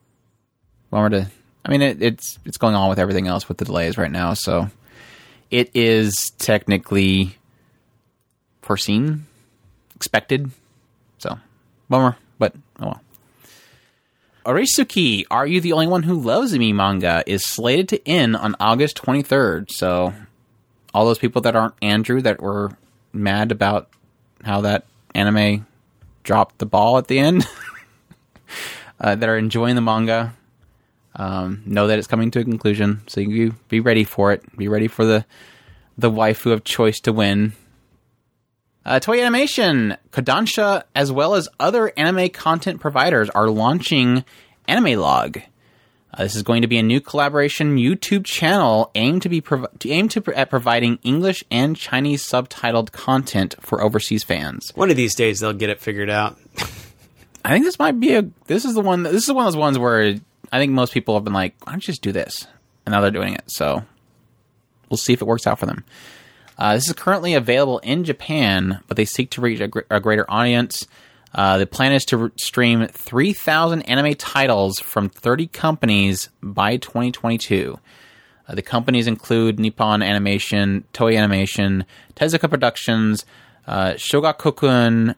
It's going on with everything else with the delays right now, so it is technically foreseen, expected. So, bummer, but oh well. Oresuki, Are You the Only One Who Loves Me manga is slated to end on August 23rd. So, all those people that aren't Andrew that were mad about how that anime dropped the ball at the end, that are enjoying the manga, know that it's coming to a conclusion. So you be ready for it. Be ready for the waifu of choice to win. Toei Animation, Kodansha, as well as other anime content providers are launching Anime Log. This is going to be a new collaboration YouTube channel aimed at providing English and Chinese subtitled content for overseas fans. One of these days they'll get it figured out. I think this is one of those ones where I think most people have been like, why don't you just do this? And now they're doing it. So we'll see if it works out for them. This is currently available in Japan, but they seek to reach a greater audience. The plan is to stream 3,000 anime titles from 30 companies by 2022. The companies include Nippon Animation, Toei Animation, Tezuka Productions, Shogakukun,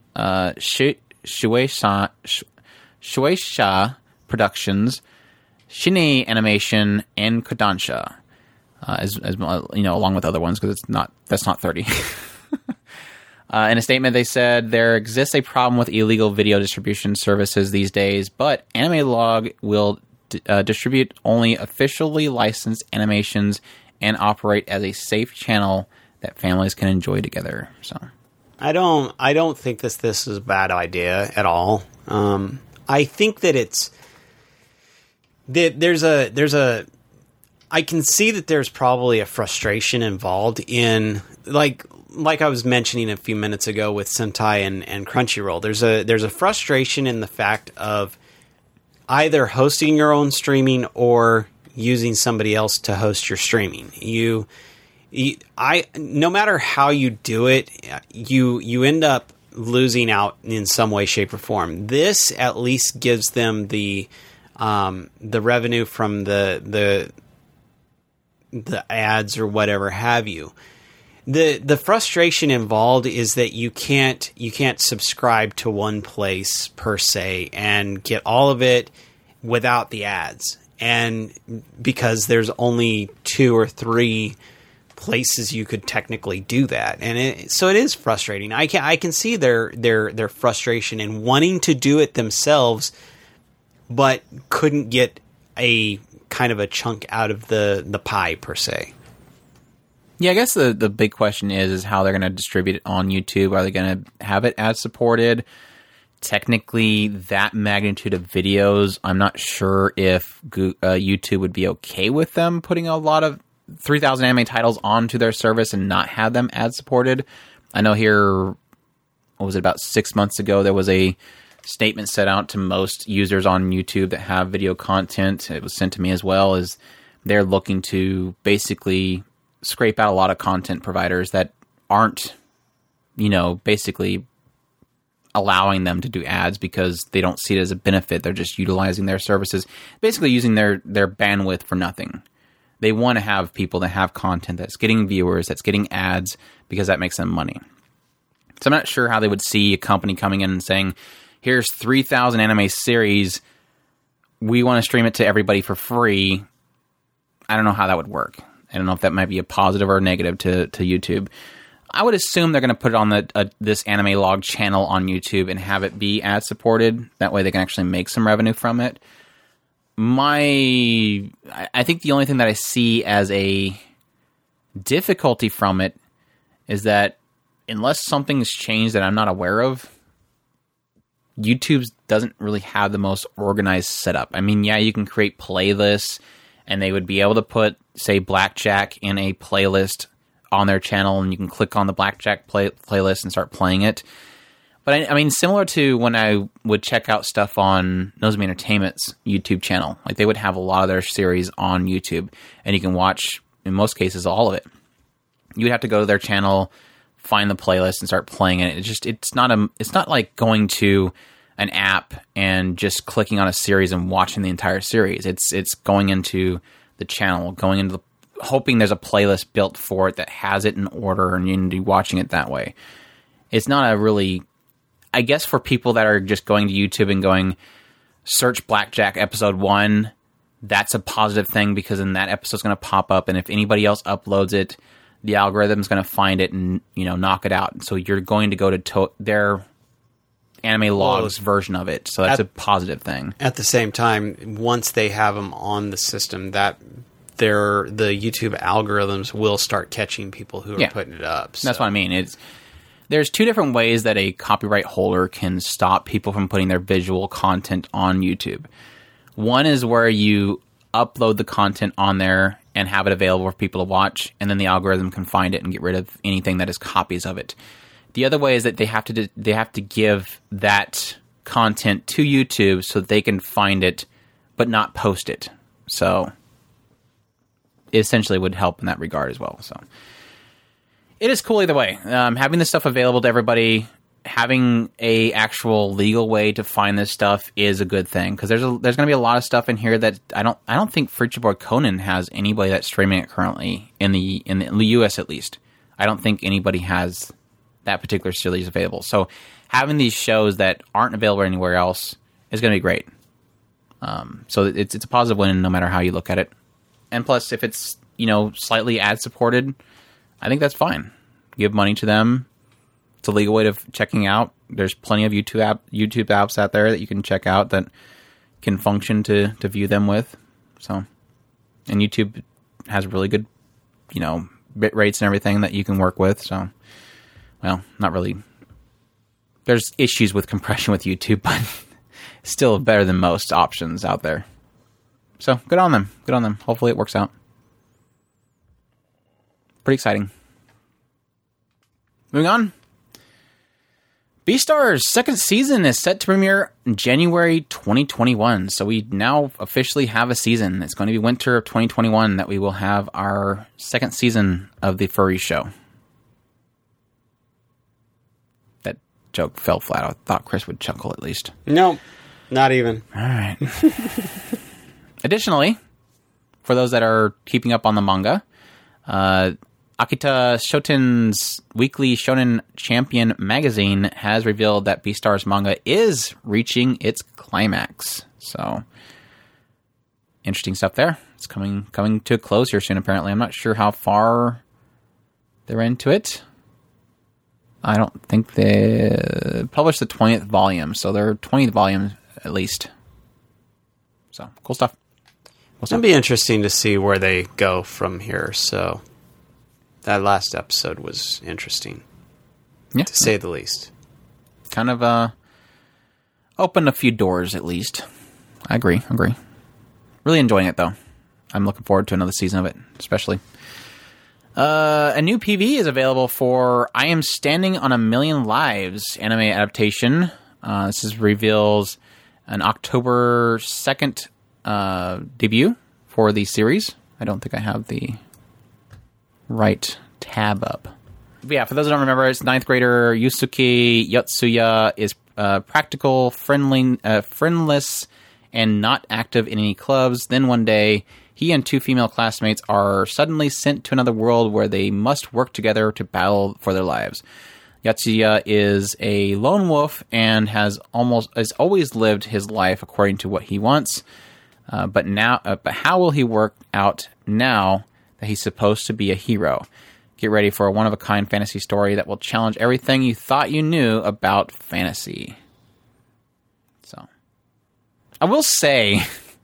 Shueisha Productions, Shinei Animation, and Kodansha, as along with other ones, because that's not 30. In a statement, they said there exists a problem with illegal video distribution services these days, but Anime Log will distribute only officially licensed animations and operate as a safe channel that families can enjoy together. So, I don't think this is a bad idea at all. I think that I can see that there's probably a frustration involved in like I was mentioning a few minutes ago with Sentai and Crunchyroll. There's a frustration in the fact of either hosting your own streaming or using somebody else to host your streaming. No matter how you do it, you end up losing out in some way, shape, or form. This at least gives them the revenue from the ads or whatever have you. The frustration involved is that you can't subscribe to one place per se and get all of it without the ads, and because there's only 2 or 3 places you could technically do that, and so it is frustrating. I can see their frustration in wanting to do it themselves, but couldn't get a kind of a chunk out of the pie per se. Yeah, I guess the big question is how they're going to distribute it on YouTube. Are they going to have it ad supported? Technically, that magnitude of videos, I'm not sure if YouTube would be okay with them putting a lot of 3,000 anime titles onto their service and not have them ad supported. I know here, what was it, about 6 months ago, there was a statement set out to most users on YouTube that have video content. It was sent to me as well, as they're looking to basically scrape out a lot of content providers that aren't, basically allowing them to do ads because they don't see it as a benefit. They're just utilizing their services, basically using their bandwidth for nothing. They want to have people that have content that's getting viewers, that's getting ads, because that makes them money. So I'm not sure how they would see a company coming in and saying, here's 3,000 anime series, we want to stream it to everybody for free. I don't know how that would work. I don't know if that might be a positive or a negative to YouTube. I would assume they're going to put it on this Anime Log channel on YouTube and have it be ad supported. That way they can actually make some revenue from it. I think the only thing that I see as a difficulty from it is that unless something's changed that I'm not aware of, YouTube doesn't really have the most organized setup. I mean, yeah, you can create playlists, and they would be able to put, say, Blackjack in a playlist on their channel, and you can click on the Blackjack playlist and start playing it. But I mean, similar to when I would check out stuff on Nosebleed Entertainment's YouTube channel, like they would have a lot of their series on YouTube, and you can watch, in most cases, all of it. You would have to go to their channel, find the playlist, and start playing it. It's not like going to an app and just clicking on a series and watching the entire series. It's going into the channel, hoping there's a playlist built for it that has it in order, and you can be watching it that way. It's not a really, I guess, for people that are just going to YouTube and going, search Blackjack episode 1, that's a positive thing, because then that episode's going to pop up, and if anybody else uploads it, the algorithm's going to find it and, knock it out. So you're going to go to their Anime Logs version of it. So that's a positive thing. At the same time, once they have them on the system, the YouTube algorithms will start catching people who are putting it up. So. That's what I mean. There's two different ways that a copyright holder can stop people from putting their visual content on YouTube. One is where you upload the content on there and have it available for people to watch, and then the algorithm can find it and get rid of anything that is copies of it. The other way is that they have to give that content to YouTube so that they can find it but not post it. So it essentially would help in that regard as well. So it is cool either way. Having this stuff available to everybody, having a actual legal way to find this stuff is a good thing, because there's going to be a lot of stuff in here that I don't think Freaky Boy Conan has anybody that's streaming it currently in the US at least. I don't think anybody has that particular series available. So having these shows that aren't available anywhere else is going to be great. So it's a positive win no matter how you look at it. And plus, if it's slightly ad supported, I think that's fine. Give money to them. It's a legal way of checking out. There's plenty of YouTube apps out there that you can check out that can function to view them with. So, and YouTube has really good, bit rates and everything that you can work with. So, well, not really. There's issues with compression with YouTube, but still better than most options out there. So, good on them. Good on them. Hopefully it works out. Pretty exciting. Moving on. Beastars' second season is set to premiere in January 2021. So we now officially have a season. It's going to be winter of 2021 that we will have our second season of the furry show. That joke fell flat. I thought Chris would chuckle at least. No, not even. All right. Additionally, for those that are keeping up on the manga, Akita Shoten's weekly Shonen Champion magazine has revealed that Beastars manga is reaching its climax. So, interesting stuff there. It's coming to a close here soon, apparently. I'm not sure how far they're into it. I don't think they published the 20th volume, so they're 20th volume at least. So, cool stuff. It'll be interesting to see where they go from here, so... That last episode was interesting, to say the least. Kind of opened a few doors, at least. I agree. Really enjoying it, though. I'm looking forward to another season of it, especially. A new PV is available for I Am Standing on a Million Lives anime adaptation. This reveals an October 2nd debut for the series. I don't think I have the right tab up. But yeah, for those who don't remember, it's 9th grader Yusuke Yotsuya is practical, friendless, and not active in any clubs. Then one day, he and two female classmates are suddenly sent to another world where they must work together to battle for their lives. Yotsuya is a lone wolf and has always lived his life according to what he wants. But how will he work out now that he's supposed to be a hero? Get ready for a one-of-a-kind fantasy story that will challenge everything you thought you knew about fantasy. So, I will say,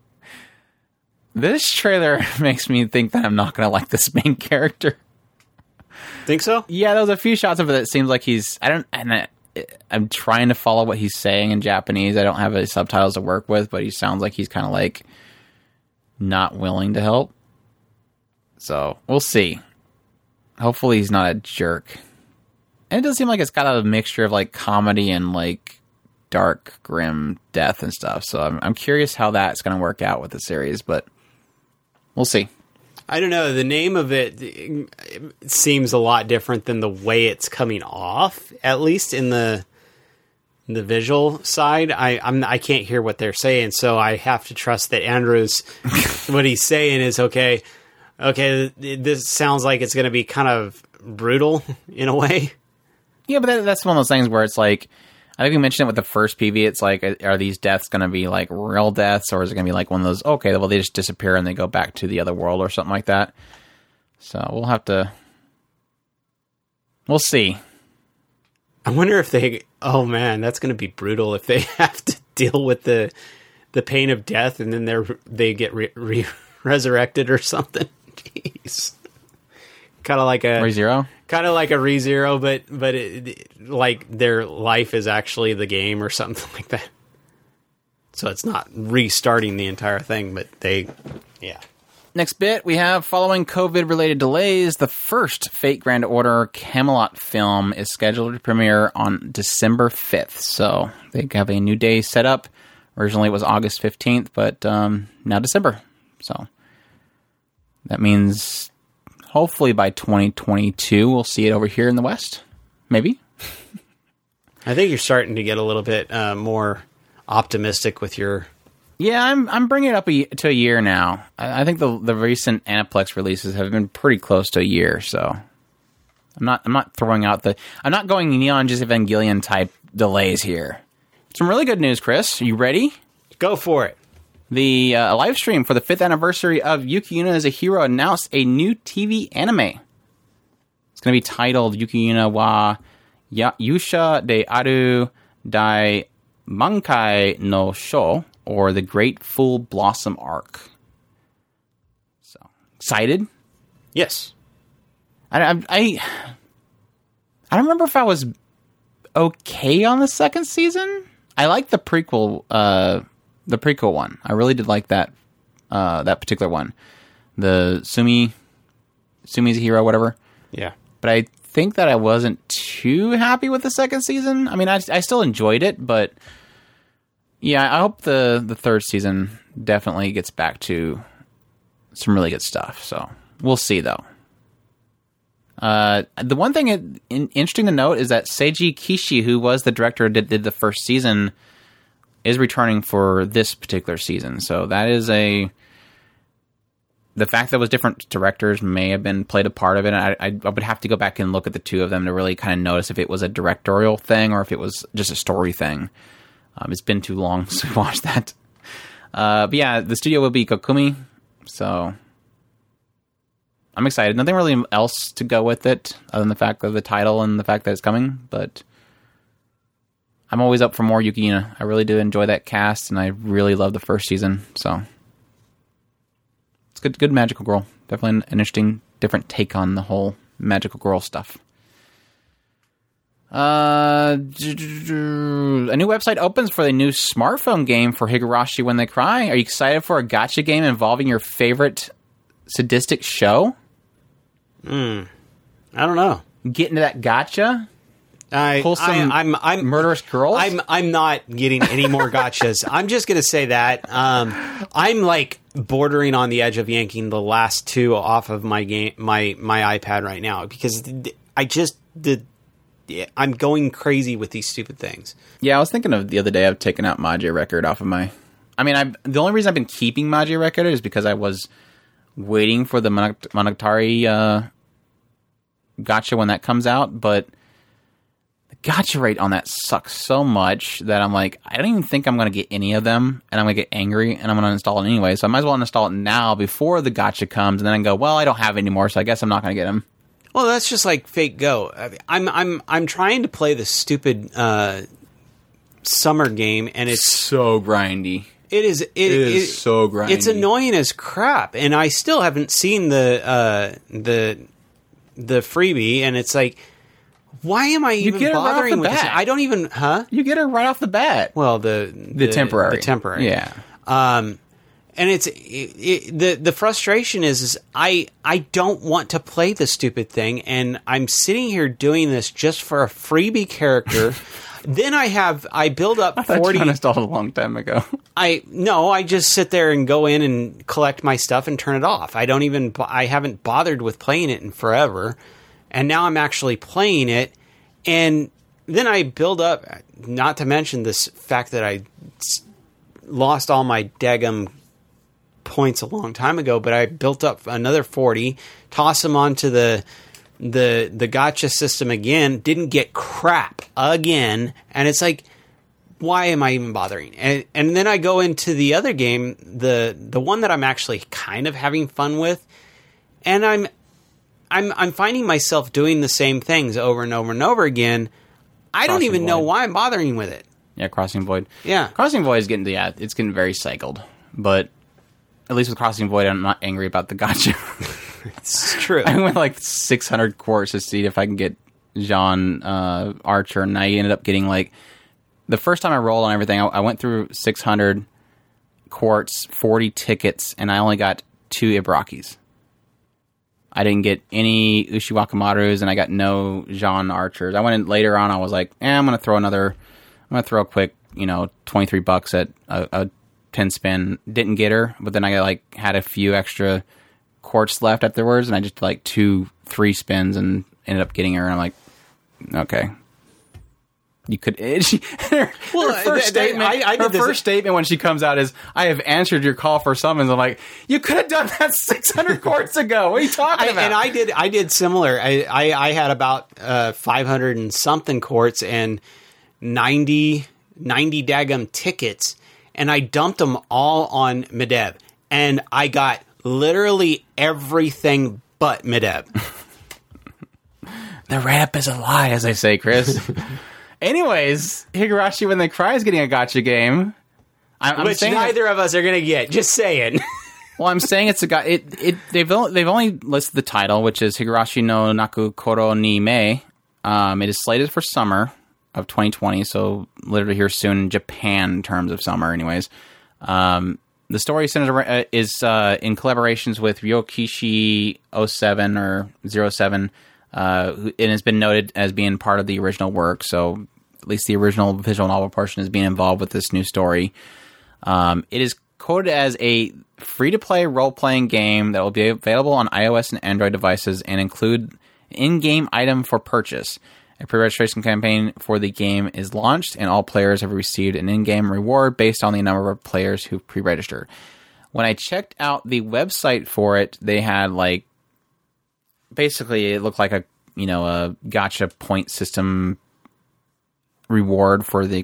this trailer makes me think that I'm not going to like this main character. Think so? Yeah, there was a few shots of it that seems like he's... I'm trying to follow what he's saying in Japanese. I don't have any subtitles to work with, but he sounds like he's kind of like not willing to help. So we'll see. Hopefully he's not a jerk. And it does seem like it's got a mixture of like comedy and like dark, grim death and stuff. So I'm curious how that's going to work out with the series, but we'll see. I don't know. The name of it seems a lot different than the way it's coming off, at least in the visual side. I can't hear what they're saying, so I have to trust that Andrew's what he's saying is okay. This sounds like it's going to be kind of brutal in a way. Yeah, but that's one of those things where it's like, I think we mentioned it with the first PV. It's like, are these deaths going to be like real deaths, or is it going to be like one of those, okay, well, they just disappear and they go back to the other world or something like that? So we'll see. I wonder if oh man, that's going to be brutal if they have to deal with the pain of death and then they get resurrected or something. Jeez. Kind of like a ReZero? Kind of like a ReZero, but like their life is actually the game or something like that. So it's not restarting the entire thing, but yeah. Next bit, we have, following COVID-related delays, the first Fate Grand Order Camelot film is scheduled to premiere on December 5th. So they have a new day set up. Originally it was August 15th, but now December. So that means hopefully by 2022 we'll see it over here in the West. Maybe. I think you're starting to get a little bit more optimistic with your... Yeah, I'm bringing it up to a year now. I think the recent Aniplex releases have been pretty close to a year, so I'm not throwing out I'm not going Neon Genesis Evangelion type delays here. Some really good news, Chris. Are you ready? Go for it. The live stream for the 5th anniversary of Yuki Yuna as a Hero announced a new TV anime. It's going to be titled Yuki Yuna wa Yusha de Aru Dai Mankai no Sho, or the Great Full Blossom Arc. So, excited? Yes. I don't remember if I was okay on the second season. I liked the prequel one. I really did like that particular one. The Sumi's a Hero, whatever. Yeah. But I think that I wasn't too happy with the second season. I mean, I still enjoyed it, but yeah, I hope the third season definitely gets back to some really good stuff. So we'll see, though. The one thing interesting to note is that Seiji Kishi, who was the director that did the first season, is returning for this particular season. So that is the fact that it was different directors may have played a part of it. I would have to go back and look at the two of them to really kind of notice if it was a directorial thing or if it was just a story thing. It's been too long since we watched that. But yeah, the studio will be Kokumi. So I'm excited. Nothing really else to go with it other than the fact of the title and the fact that it's coming. But I'm always up for more Yuki Yuna. I really do enjoy that cast, and I really love the first season. So it's good magical girl. Definitely an interesting, different take on the whole magical girl stuff. A new website opens for the new smartphone game for Higurashi When They Cry. Are you excited for a gacha game involving your favorite sadistic show? I don't know. Get into that gacha? I'm murderous girls? I'm not getting any more gachas. I'm just gonna say that. I'm like bordering on the edge of yanking the last two off of my iPad right now because I'm going crazy with these stupid things. Yeah, I was thinking of the other day I've taken out Magia Record off of my... I mean, the only reason I've been keeping Magia Record is because I was waiting for the Monogatari gacha when that comes out, but the gacha rate on that sucks so much that I'm like, I don't even think I'm going to get any of them, and I'm going to get angry, and I'm going to install it anyway, so I might as well install it now before the gacha comes, and then I go, well, I don't have it anymore, so I guess I'm not going to get them. Well, that's just like Fate Go. I'm trying to play this stupid summer game, and it's so grindy. It is so grindy. It's annoying as crap, and I still haven't seen the freebie, and it's like, Why am I even bothering with this? I don't even... Huh? You get her right off the bat. Well, the temporary. The temporary. Yeah. And it's... the frustration is I don't want to play the stupid thing, and I'm sitting here doing this just for a freebie character. Then I build up 40... I thought you installed a long time ago. I just sit there and go in and collect my stuff and turn it off. I haven't bothered with playing it in forever. And now I'm actually playing it, and then I build up, not to mention this fact that I lost all my daggum points a long time ago, but I built up another 40, toss them onto the gacha system again, didn't get crap again, and it's like, why am I even bothering? And then I go into the other game, the one that I'm actually kind of having fun with, and I'm finding myself doing the same things over and over and over again. I don't even know why I'm bothering with it. Yeah, Crossing Void. Yeah. Crossing Void is it's getting very cycled. But at least with Crossing Void, I'm not angry about the gacha. It's true. I went like 600 quartz to see if I can get Jean Archer, and I ended up getting like... The first time I rolled on everything, I went through 600 quartz, 40 tickets, and I only got 2 Ibarakis. I didn't get any Ushiwakamarus, and I got no Jean Archers. I went in later on, I was like, I'm going to throw a quick, $23 at a 10 spin. Didn't get her, but then I had a few extra quartz left afterwards, and I just did 2-3 spins and ended up getting her, and I'm like, okay. You could... her first statement when she comes out is, I have answered your call for summons. I'm like, you could have done that 600 quartz ago. What are you talking about? And I did similar. I had about 500 and something quartz and 90 daggum tickets, and I dumped them all on Medeb. And I got literally everything but Medeb. The rap is a lie, as I say, Chris. Anyways, Higurashi When They Cry is getting a gacha game. Which neither of us are going to get. Just saying. Well, I'm saying it's a gacha. They've only listed the title, which is Higurashi no Naku Koro ni Me. It is slated for summer of 2020, so literally here soon in Japan in terms of summer, anyways. The story is in collaborations with Ryokishi 07 or 07, and has been noted as being part of the original work, so at least the original visual novel portion is being involved with this new story. It is coded as a free-to-play role-playing game that will be available on iOS and Android devices and include an in-game item for purchase. A pre-registration campaign for the game is launched, and all players have received an in-game reward based on the number of players who pre-registered. When I checked out the website for it, they had basically it looked like a gacha point system reward for the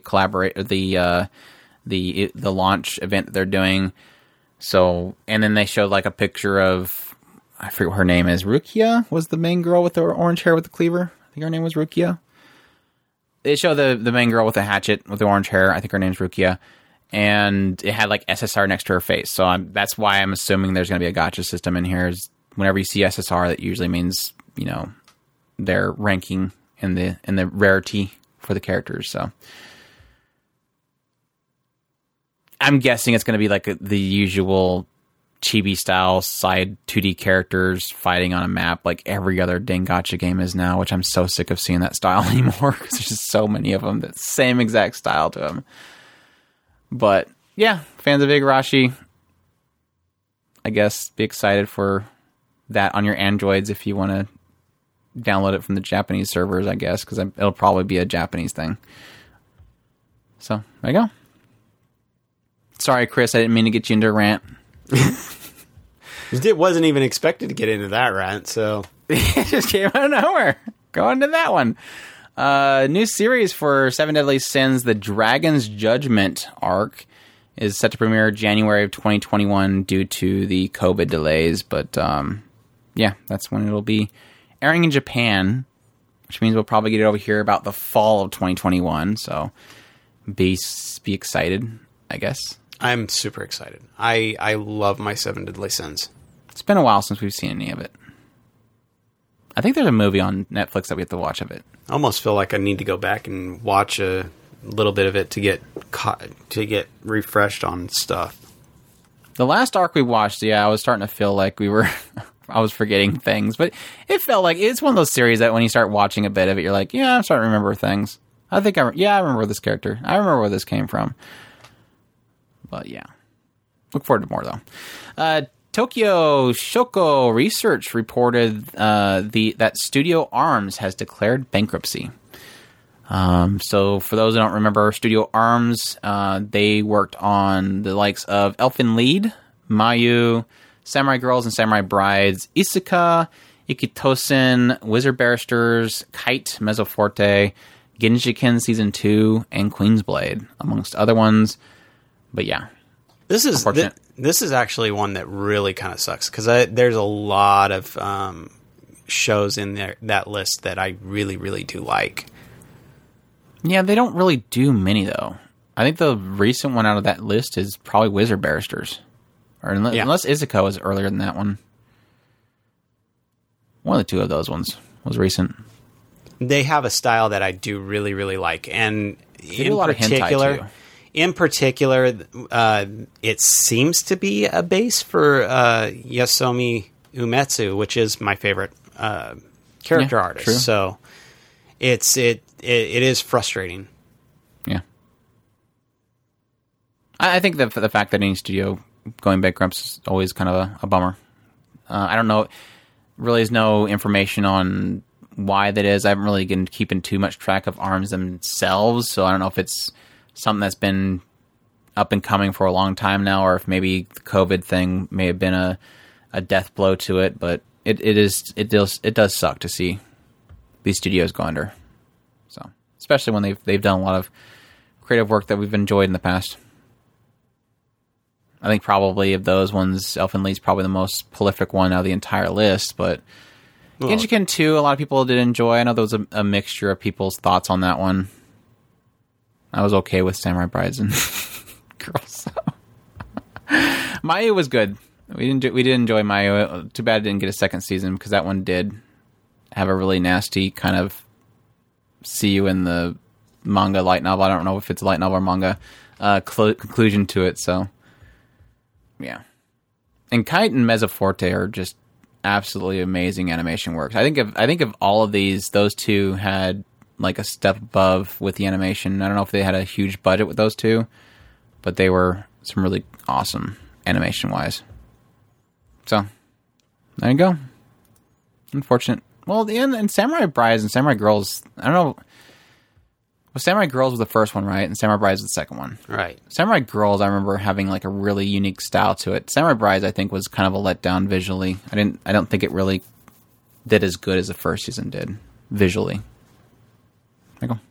the launch event that they're doing. So, and then they showed a picture of, I forget what her name is. Rukia was the main girl with the orange hair with the cleaver. I think her name was Rukia. They show the main girl with the hatchet with the orange hair. I think her name's Rukia. And it had SSR next to her face. So that's why I'm assuming there's going to be a gacha system in here. Is whenever you see SSR, that usually means, their ranking in the rarity for the characters. So I'm guessing it's going to be the usual chibi style side 2D characters fighting on a map like every other dang gacha game is now, which I'm so sick of seeing that style anymore because there's just so many of them, that same exact style to them. But yeah, fans of Higurashi, I guess be excited for that on your Androids if you want to download it from the Japanese servers, I guess, because it'll probably be a Japanese thing. So there you go. Sorry, Chris, I didn't mean to get you into a rant. It wasn't even expected to get into that rant, so it just came out of nowhere. Go into that one. New series for Seven Deadly Sins, the Dragon's Judgment arc, is set to premiere January of 2021 due to the COVID delays. But yeah, that's when it'll be airing in Japan, which means we'll probably get it over here about the fall of 2021. So be excited, I guess. I'm super excited. I love my Seven Deadly Sins. It's been a while since we've seen any of it. I think there's a movie on Netflix that we have to watch of it. I almost feel like I need to go back and watch a little bit of it to get refreshed on stuff. The last arc we watched, I was starting to feel like I was forgetting things, but it felt like it's one of those series that when you start watching a bit of it, you're like, I'm starting to remember things. I remember this character. I remember where this came from. But yeah, look forward to more though. Tokyo Shoko Research reported that Studio Arms has declared bankruptcy. So for those who don't remember, Studio Arms, they worked on the likes of Elfen Lied, Mayu, Samurai Girls and Samurai Brides, Isuka, Ikitosen, Wizard Barristers, Kite, Mezzoforte, Genjiken Season 2, and Queensblade, amongst other ones. But yeah. This is actually one that really kind of sucks, because there's a lot of shows in that list that I really, really do like. Yeah, they don't really do many, though. I think the recent one out of that list is probably Wizard Barristers. Or unless Izuka was earlier than that one. One of the two of those ones was recent. They have a style that I do really, really like. And in particular, it seems to be a base for Yasomi Umetsu, which is my favorite character artist. True. So it is frustrating. Yeah. I think that the fact that any studio going bankrupt is always kind of a bummer. I don't know. Really is no information on why that is. I haven't really been keeping too much track of ARMS themselves, so I don't know if it's something that's been up and coming for a long time now, or if maybe the COVID thing may have been a death blow to it. But it does suck to see these studios go under. So especially when they've done a lot of creative work that we've enjoyed in the past. I think probably of those ones, Elfen Lied's probably the most prolific one out of the entire list, but Genjiken 2, a lot of people did enjoy. I know there was a mixture of people's thoughts on that one. I was okay with Samurai Brides and Girls. Mayu was good. We did enjoy Mayu. Too bad it didn't get a second season, because that one did have a really nasty kind of see you in the manga light novel. I don't know if it's a light novel or manga conclusion to it, so yeah. And Kite and Mezzoforte are just absolutely amazing animation works. I think of all of these, those two had like a step above with the animation. I don't know if they had a huge budget with those two, but they were some really awesome animation wise. So there you go. Unfortunate. Well, the end and Samurai Brides and Samurai Girls, I don't know. Well, Samurai Girls was the first one, right? And Samurai Brides was the second one. Right. Samurai Girls, I remember having like a really unique style to it. Samurai Brides, I think, was kind of a letdown visually. I don't think it really did as good as the first season did visually. There you go.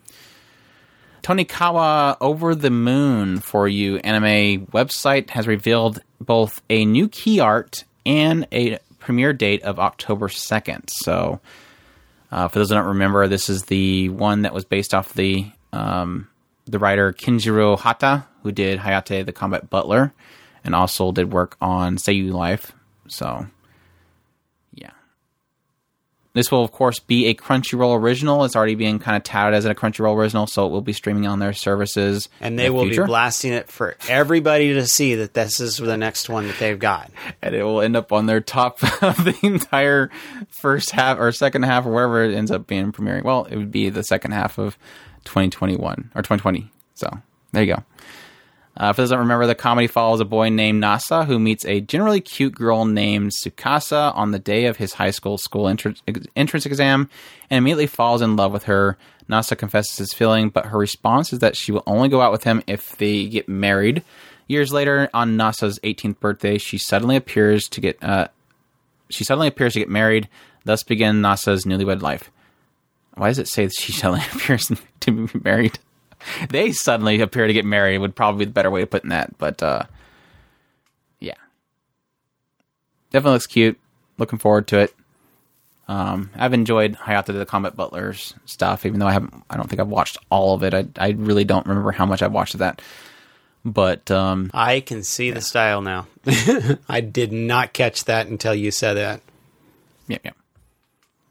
Tonikawa Over the Moon for You anime website has revealed both a new key art and a premiere date of October 2nd. So, for those who don't remember, this is the one that was based off the writer Kinjiro Hata, who did Hayate the Combat Butler, and also did work on Seiyu Life. So, yeah. This will, of course, be a Crunchyroll original. It's already being kind of touted as a Crunchyroll original, so it will be streaming on their services. And they will be blasting it for everybody to see that this is the next one that they've got. And it will end up on their top of the entire first half or second half or wherever it ends up being premiering. Well, it would be the second half of 2021 or 2020. So there you go. For those who don't remember, the comedy follows a boy named Nasa who meets a generally cute girl named Tsukasa on the day of his high school entrance exam and immediately falls in love with her. Nasa confesses his feeling, but her response is that she will only go out with him if they get married. Years later, on Nasa's 18th birthday, she suddenly appears to get married. Thus began Nasa's newlywed life. Why does it say that she suddenly appears to be married? They suddenly appear to get married would probably be the better way of putting that. But, yeah. Definitely looks cute. Looking forward to it. I've enjoyed Hayate the Combat Butler's stuff, even though I don't think I've watched all of it. I really don't remember how much I've watched of that. But, I can see the style now. I did not catch that until you said that. Yeah.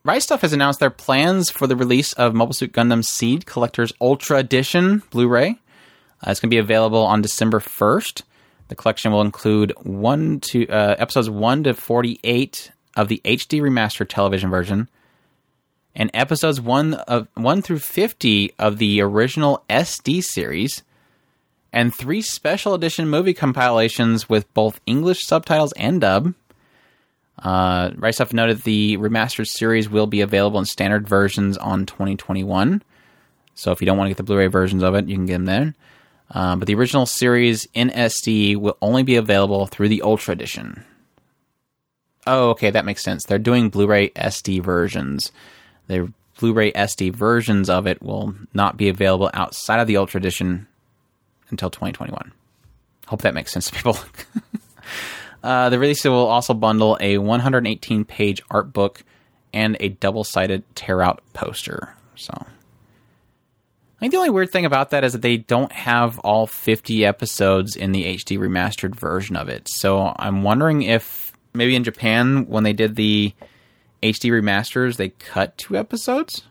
Right Stuf has announced their plans for the release of Mobile Suit Gundam Seed Collector's Ultra Edition Blu-ray. It's going to be available on December 1st. The collection will include episodes 1 to 48 of the HD remastered television version, and episodes 1 through 50 of the original SD series, and 3 special edition movie compilations with both English subtitles and dub. Right Stuf noted the remastered series will be available in standard versions on 2021. So if you don't want to get the Blu-ray versions of it, you can get them then. But the original series in SD will only be available through the Ultra Edition. Oh, okay, that makes sense. They're doing Blu-ray SD versions. The Blu-ray SD versions of it will not be available outside of the Ultra Edition until 2021. Hope that makes sense to people. The release will also bundle a 118-page art book and a double-sided tear-out poster. So, I think the only weird thing about that is that they don't have all 50 episodes in the HD remastered version of it. So, I'm wondering if maybe in Japan, when they did the HD remasters, they cut 2 episodes?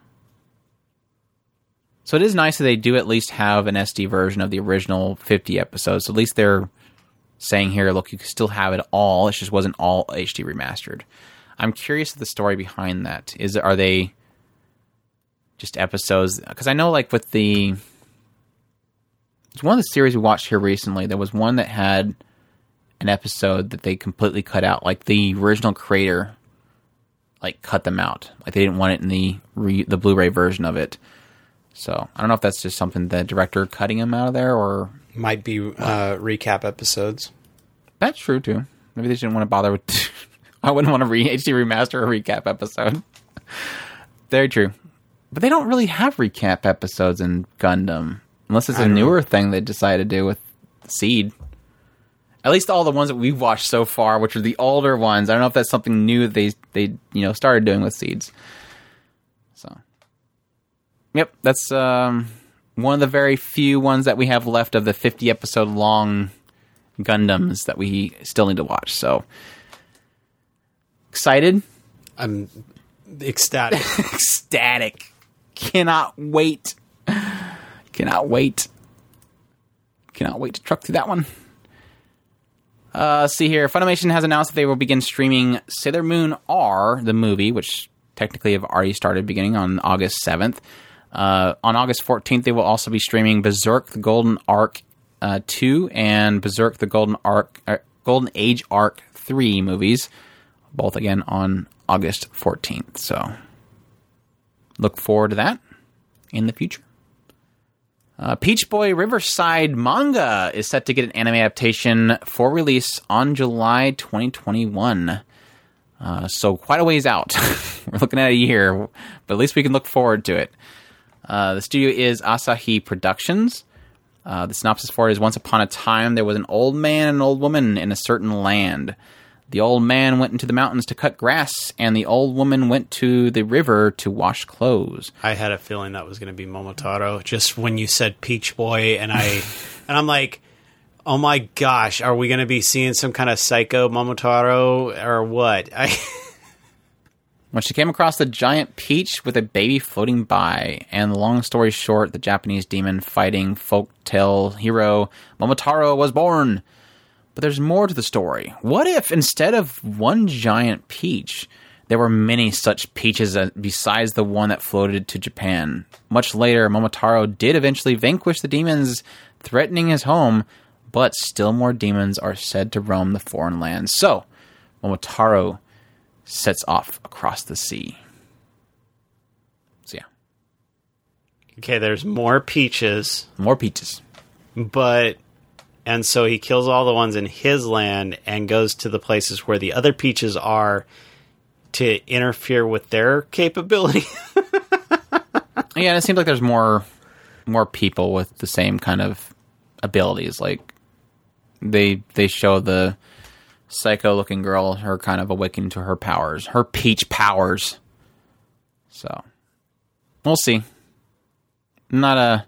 So, it is nice that they do at least have an SD version of the original 50 episodes. So at least they're saying here, look, you can still have it all. It just wasn't all HD remastered. I'm curious of the story behind that. Are they just episodes? Because I know, like, with it's one of the series we watched here recently, there was one that had an episode that they completely cut out. Like, the original creator, like, cut them out. Like, they didn't want it in the Blu-ray version of it. So, I don't know if that's just something the director cutting them out of there, or... Might be recap episodes. That's true, too. Maybe they didn't want to bother with... I wouldn't want to HD remaster a recap episode. Very true. But they don't really have recap episodes in Gundam. Unless it's a newer thing they decided to do with Seed. At least all the ones that we've watched so far, which are the older ones. I don't know if that's something new that they started doing with Seeds. So... Yep, that's one of the very few ones that we have left of the 50-episode long Gundams that we still need to watch. So, excited? I'm ecstatic. Ecstatic. Cannot wait. Cannot wait to truck through that one. See here. Funimation has announced that they will begin streaming Sailor Moon R, the movie, which technically have already started beginning on August 7th. On August 14th, they will also be streaming Berserk the Golden Arc 2 and Berserk the Golden Age Arc 3 movies, both again on August 14th. So, look forward to that in the future. Peach Boy Riverside manga is set to get an anime adaptation for release on July 2021. So, quite a ways out. We're looking at a year, but at least we can look forward to it. The studio is Asahi Productions. The synopsis for it is: once upon a time, there was an old man and an old woman in a certain land. The old man went into the mountains to cut grass, and the old woman went to the river to wash clothes. I had a feeling that was going to be Momotaro, just when you said Peach Boy, and I'm like, oh my gosh, are we going to be seeing some kind of psycho Momotaro or what? When she came across the giant peach with a baby floating by, and long story short, the Japanese demon fighting folktale hero Momotaro was born. But there's more to the story. What if instead of one giant peach, there were many such peaches besides the one that floated to Japan? Much later, Momotaro did eventually vanquish the demons threatening his home, but still more demons are said to roam the foreign lands. So, Momotaro sets off across the sea. So, yeah. Okay, there's more peaches. More peaches. And so he kills all the ones in his land and goes to the places where the other peaches are to interfere with their capability. Yeah, and it seems like there's more people with the same kind of abilities. Like, they show the psycho-looking girl, her kind of awakening to her powers. Her peach powers. So, we'll see. Not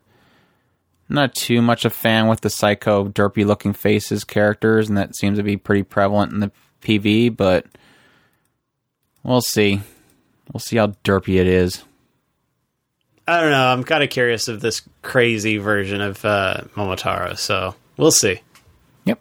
too much a fan with the psycho, derpy-looking faces characters, and that seems to be pretty prevalent in the PV, but we'll see. We'll see how derpy it is. I don't know. I'm kind of curious of this crazy version of Momotaro, so we'll see. Yep.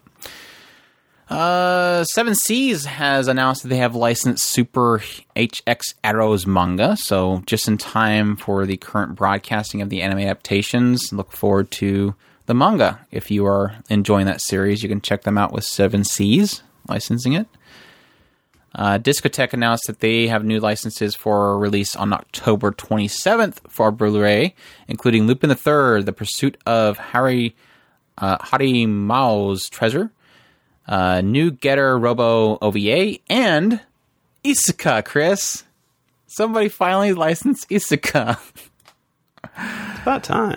Seven Seas has announced that they have licensed Super HX Arrows manga, so just in time for the current broadcasting of the anime adaptations. Look forward to the manga. If you are enjoying that series, you can check them out with Seven Seas licensing it. Discotek announced that they have new licenses for release on October 27th for Blu-ray, including Lupin III, The Pursuit of Harimao's Treasure, New Getter Robo OVA, and Isuka, Chris. Somebody finally licensed Isuka. It's about time.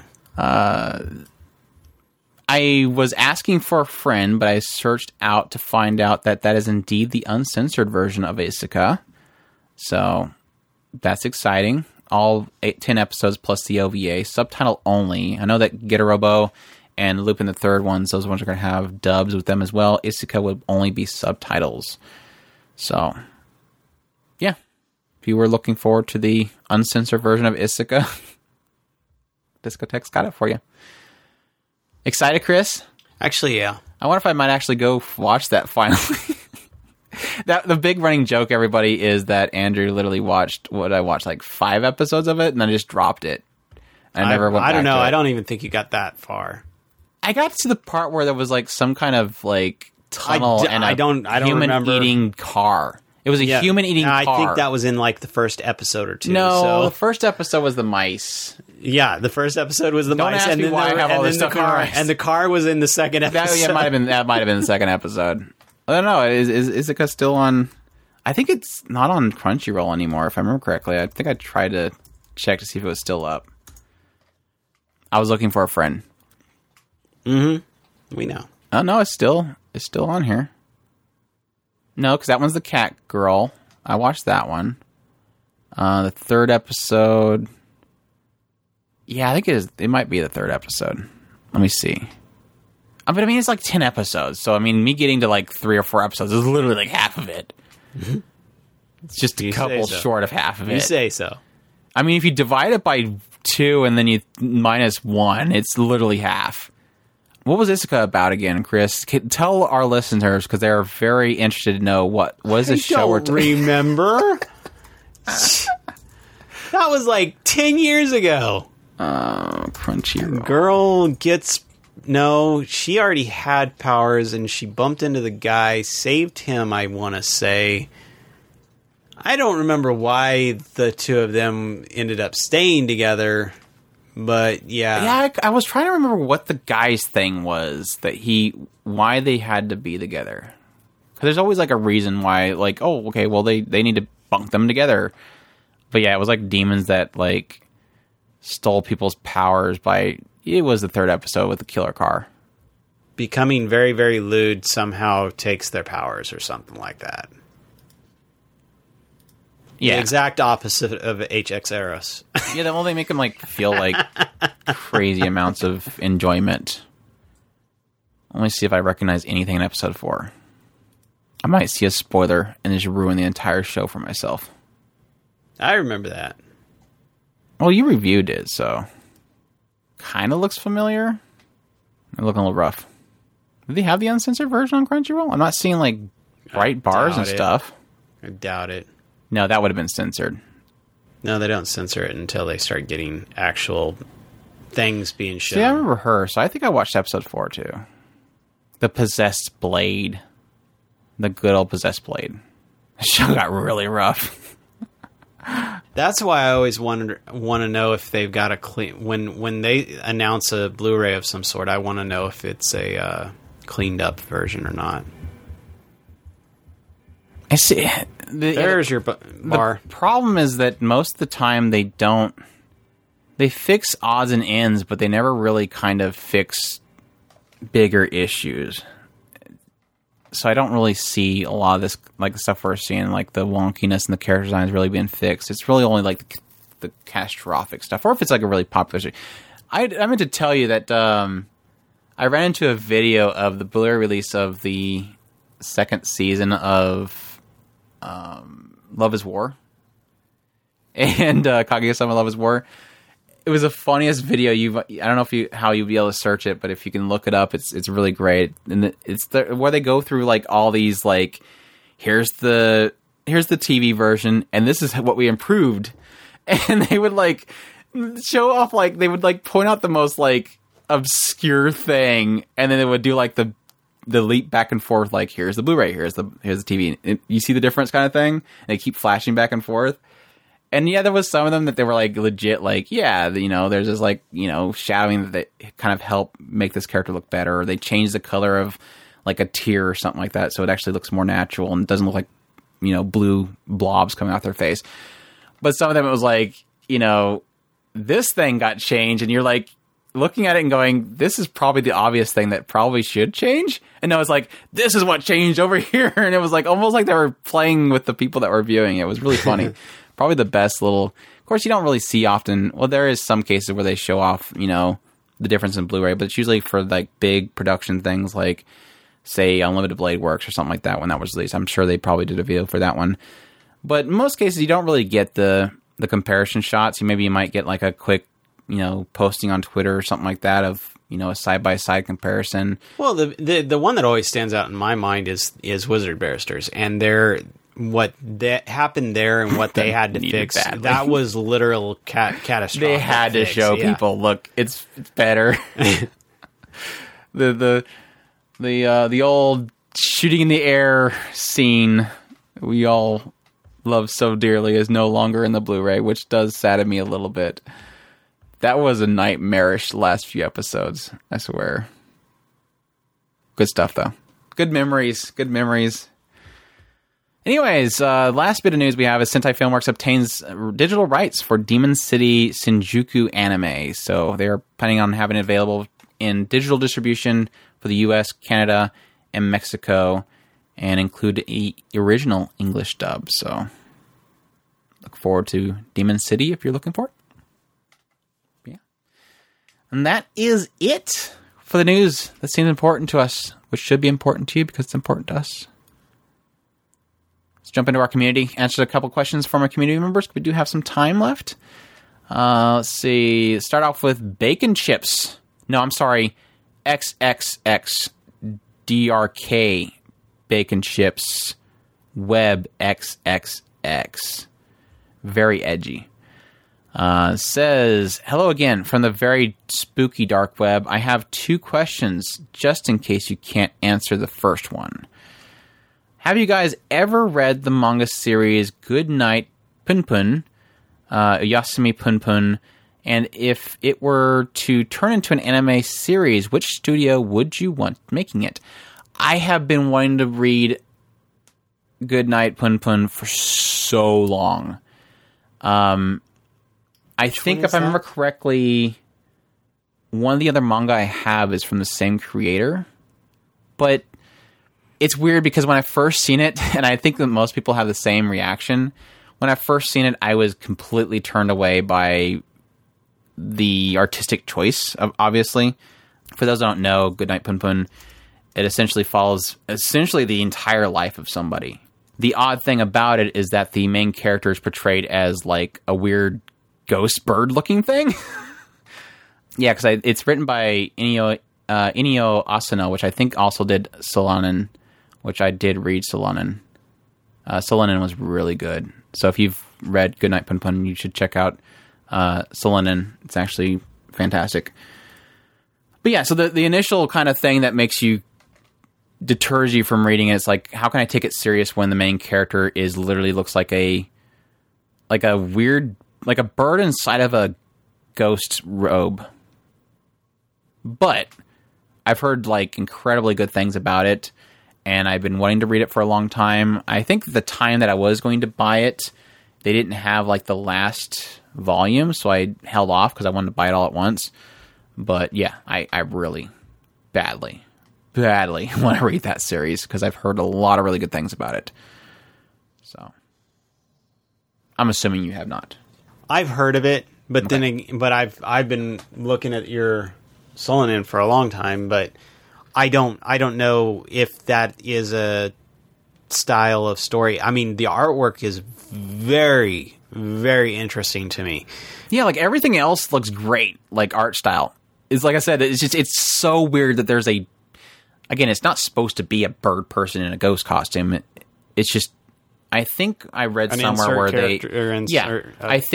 I was asking for a friend, but I searched out to find out that that is indeed the uncensored version of Isuka. So that's exciting. All 10 episodes plus the OVA, subtitle only. I know that Getarobo and Lupin the Third ones, those ones are going to have dubs with them as well. Isuka would only be subtitles. So, yeah. If you were looking forward to the uncensored version of Isuka, Discotek's got it for you. Excited, Chris? Actually, yeah. I wonder if I might actually go watch that finally. The big running joke, everybody, is that Andrew literally watched, like 5 episodes of it, and then just dropped it. And I never went back. I don't know. To it. I don't even think you got that far. I got to the part where there was like some kind of like tunnel and I don't human remember. eating car. It was a human eating car. I think that was in like the first episode or two. No, the first episode was the mice. Yeah, the first episode was the Don't mice, ask and me then why I have all this stuff memorized. And the car was in the second episode. That might have been the second episode. I don't know. Is Isuka still on? I think it's not on Crunchyroll anymore, if I remember correctly. I think I tried to check to see if it was still up. I was looking for a friend. Mm-hmm. We know. Oh no, it's still on here. No, because that one's the cat girl. I watched that one. The third episode. Yeah, I think it is. It might be the third episode. Let me see. But I mean, it's like 10 episodes. So I mean, me getting to like 3 or 4 episodes is literally like half of it. Mm-hmm. It's just a couple short of half of it. You say so. I mean, if you divide it by 2 and then you minus 1, it's literally half. What was Isuka about again, Chris? Tell our listeners, because they're very interested to know what was the show. I don't remember. That was like 10 years ago. Crunchyroll. Girl gets... No, she already had powers, and she bumped into the guy, saved him, I want to say. I don't remember why the two of them ended up staying together, but yeah. Yeah, I was trying to remember what the guy's thing was, why they had to be together. Because there's always like a reason why, like, oh, okay, well, they need to bunk them together. But yeah, it was like demons that, like, stole people's powers by... It was the third episode with the killer car. Becoming very, very lewd somehow takes their powers or something like that. Yeah. The exact opposite of HX Eros. Yeah, well, they make them like feel like crazy amounts of enjoyment. Let me see if I recognize anything in episode 4. I might see a spoiler and just ruin the entire show for myself. I remember that. Well, you reviewed it, so... Kind of looks familiar. They're looking a little rough. Do they have the uncensored version on Crunchyroll? I'm not seeing like bright bars and stuff. I doubt it. No, that would have been censored. No, they don't censor it until they start getting actual things being shown. See, I remember her, so I think I watched episode 4 too. The Possessed Blade. The good old Possessed Blade. The show got really rough. That's why I always want to know if they've got a clean... When they announce a Blu-ray of some sort, I want to know if it's a cleaned up version or not. I see. There's your bar. The problem is that most of the time they don't... They fix odds and ends, but they never really kind of fix bigger issues. So I don't really see a lot of this, like the stuff we're seeing, like the wonkiness and the character designs really being fixed. It's really only like the catastrophic stuff, or if it's like a really popular issue. I meant to tell you that I ran into a video of the Blu-ray release of the second season of Love is War. and Kaguya-sama Love is War. It was the funniest video. I don't know how you'd be able to search it, but if you can look it up, it's really great. And it's where they go through like all these like, here's the TV version, and this is what we improved. And they would like show off, like they would like point out the most like obscure thing, and then they would do like the leap back and forth, like here's the Blu-ray, here's the TV. You see the difference kind of thing? And they keep flashing back and forth. And yeah, there was some of them that they were like legit, like, yeah, there's this like, shadowing that they kind of help make this character look better. Or they change the color of like a tear or something like that, so it actually looks more natural and doesn't look like, blue blobs coming out their face. But some of them, it was like, this thing got changed, and you're like looking at it and going, this is probably the obvious thing that probably should change. And I was like, this is what changed over here. And it was like almost like they were playing with the people that were viewing it. It was really funny. Probably the best little... Of course, you don't really see often... Well, there is some cases where they show off, the difference in Blu-ray, but it's usually for like big production things like, say, Unlimited Blade Works or something like that when that was released. I'm sure they probably did a video for that one. But in most cases, you don't really get the comparison shots. Maybe you might get like a quick, posting on Twitter or something like that of, a side-by-side comparison. Well, the one that always stands out in my mind is Wizard Barristers, and what that happened there and what they had to fix. Badly. That was literal catastrophic. They had to show people, look, it's better. the old shooting in the air scene we all love so dearly is no longer in the Blu-ray, which does sadden me a little bit. That was a nightmarish last few episodes, I swear. Good stuff, though. Good memories. Anyways, last bit of news we have is Sentai Filmworks obtains digital rights for Demon City Shinjuku anime. So they're planning on having it available in digital distribution for the US, Canada, and Mexico, and include the original English dub. So look forward to Demon City if you're looking for it. Yeah. And that is it for the news that seems important to us, which should be important to you because it's important to us. Let's jump into our community, answer a couple questions from our community members. We do have some time left. Let's see. Start off with bacon chips. No, I'm sorry. XXXDRK bacon chips. Web XXX. Very edgy. Says, hello again from the very spooky dark web. I have 2 questions just in case you can't answer the first one. Have you guys ever read the manga series Good Night Punpun, Yasumi Punpun, and if it were to turn into an anime series, which studio would you want making it? I have been wanting to read Good Night Punpun for so long. I think if I remember correctly, one of the other manga I have is from the same creator, but it's weird because when I first seen it, and I think that most people have the same reaction, when I first seen it, I was completely turned away by the artistic choice, obviously. For those who don't know, Good Night Punpun, it essentially follows the entire life of somebody. The odd thing about it is that the main character is portrayed as like a weird ghost bird looking thing. Yeah, because it's written by Inio Asano, which I think also did Solanin, which I did read Solanin. Solanin was really good. So if you've read Good Night Punpun, you should check out Solanin. It's actually fantastic. But yeah, so the initial kind of thing that deters you from reading it is like, how can I take it serious when the main character looks like a weird, like a bird inside of a ghost robe. But I've heard like incredibly good things about it, and I've been wanting to read it for a long time. I think the time that I was going to buy it, they didn't have like the last volume, so I held off because I wanted to buy it all at once. But yeah, I really badly want to read that series because I've heard a lot of really good things about it. So I'm assuming you have not. I've heard of it, but okay. I've been looking at your Solanin for a long time, but I don't know if that is a style of story. I mean, the artwork is very, very interesting to me. Yeah, like everything else looks great, like art style. It's like I said, it's so weird that there's again, it's not supposed to be a bird person in a ghost costume. It's just, I think I read somewhere where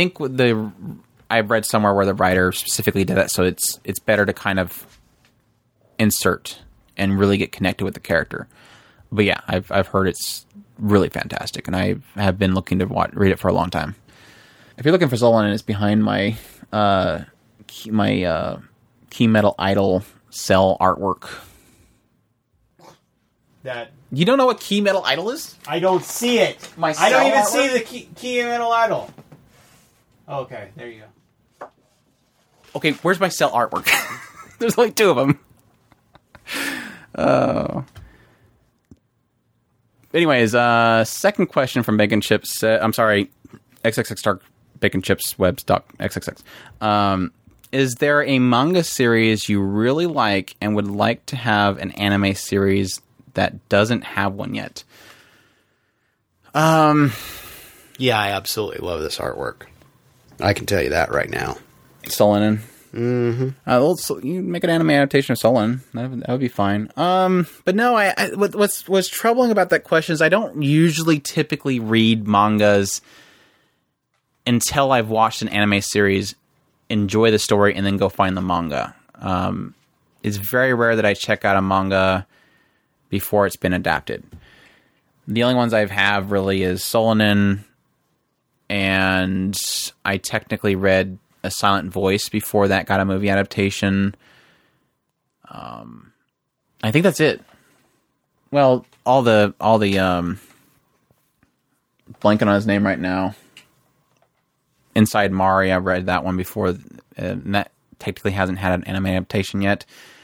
I read somewhere where the writer specifically did that, so it's better to kind of insert and really get connected with the character. But yeah, I've heard it's really fantastic, and I have been looking to read it for a long time. If you're looking for Solanin, it's behind my Key Metal Idol cell artwork. That you don't know what Key Metal Idol is? I don't see it. I don't even see the Key Metal Idol. Okay, there you go. Okay, where's my cell artwork? There's like 2 of them. Anyways, second question from Bacon Chips. I'm sorry, XXX Dark Bacon Chips Webs XXX. Is there a manga series you really like and would like to have an anime series that doesn't have one yet? Yeah, I absolutely love this artwork. I can tell you that right now. Solanin. Mm-hmm. You make an anime adaptation of Solanin. That would be fine. But no, what's troubling about that question is I don't usually typically read mangas until I've watched an anime series, enjoy the story, and then go find the manga. It's very rare that I check out a manga before it's been adapted. The only ones I have really is Solanin, and I technically read A Silent Voice before that got a movie adaptation. I think that's it. Well, all the blanking on his name right now. Inside Mari, I read that one before, and that technically hasn't had an anime adaptation yet.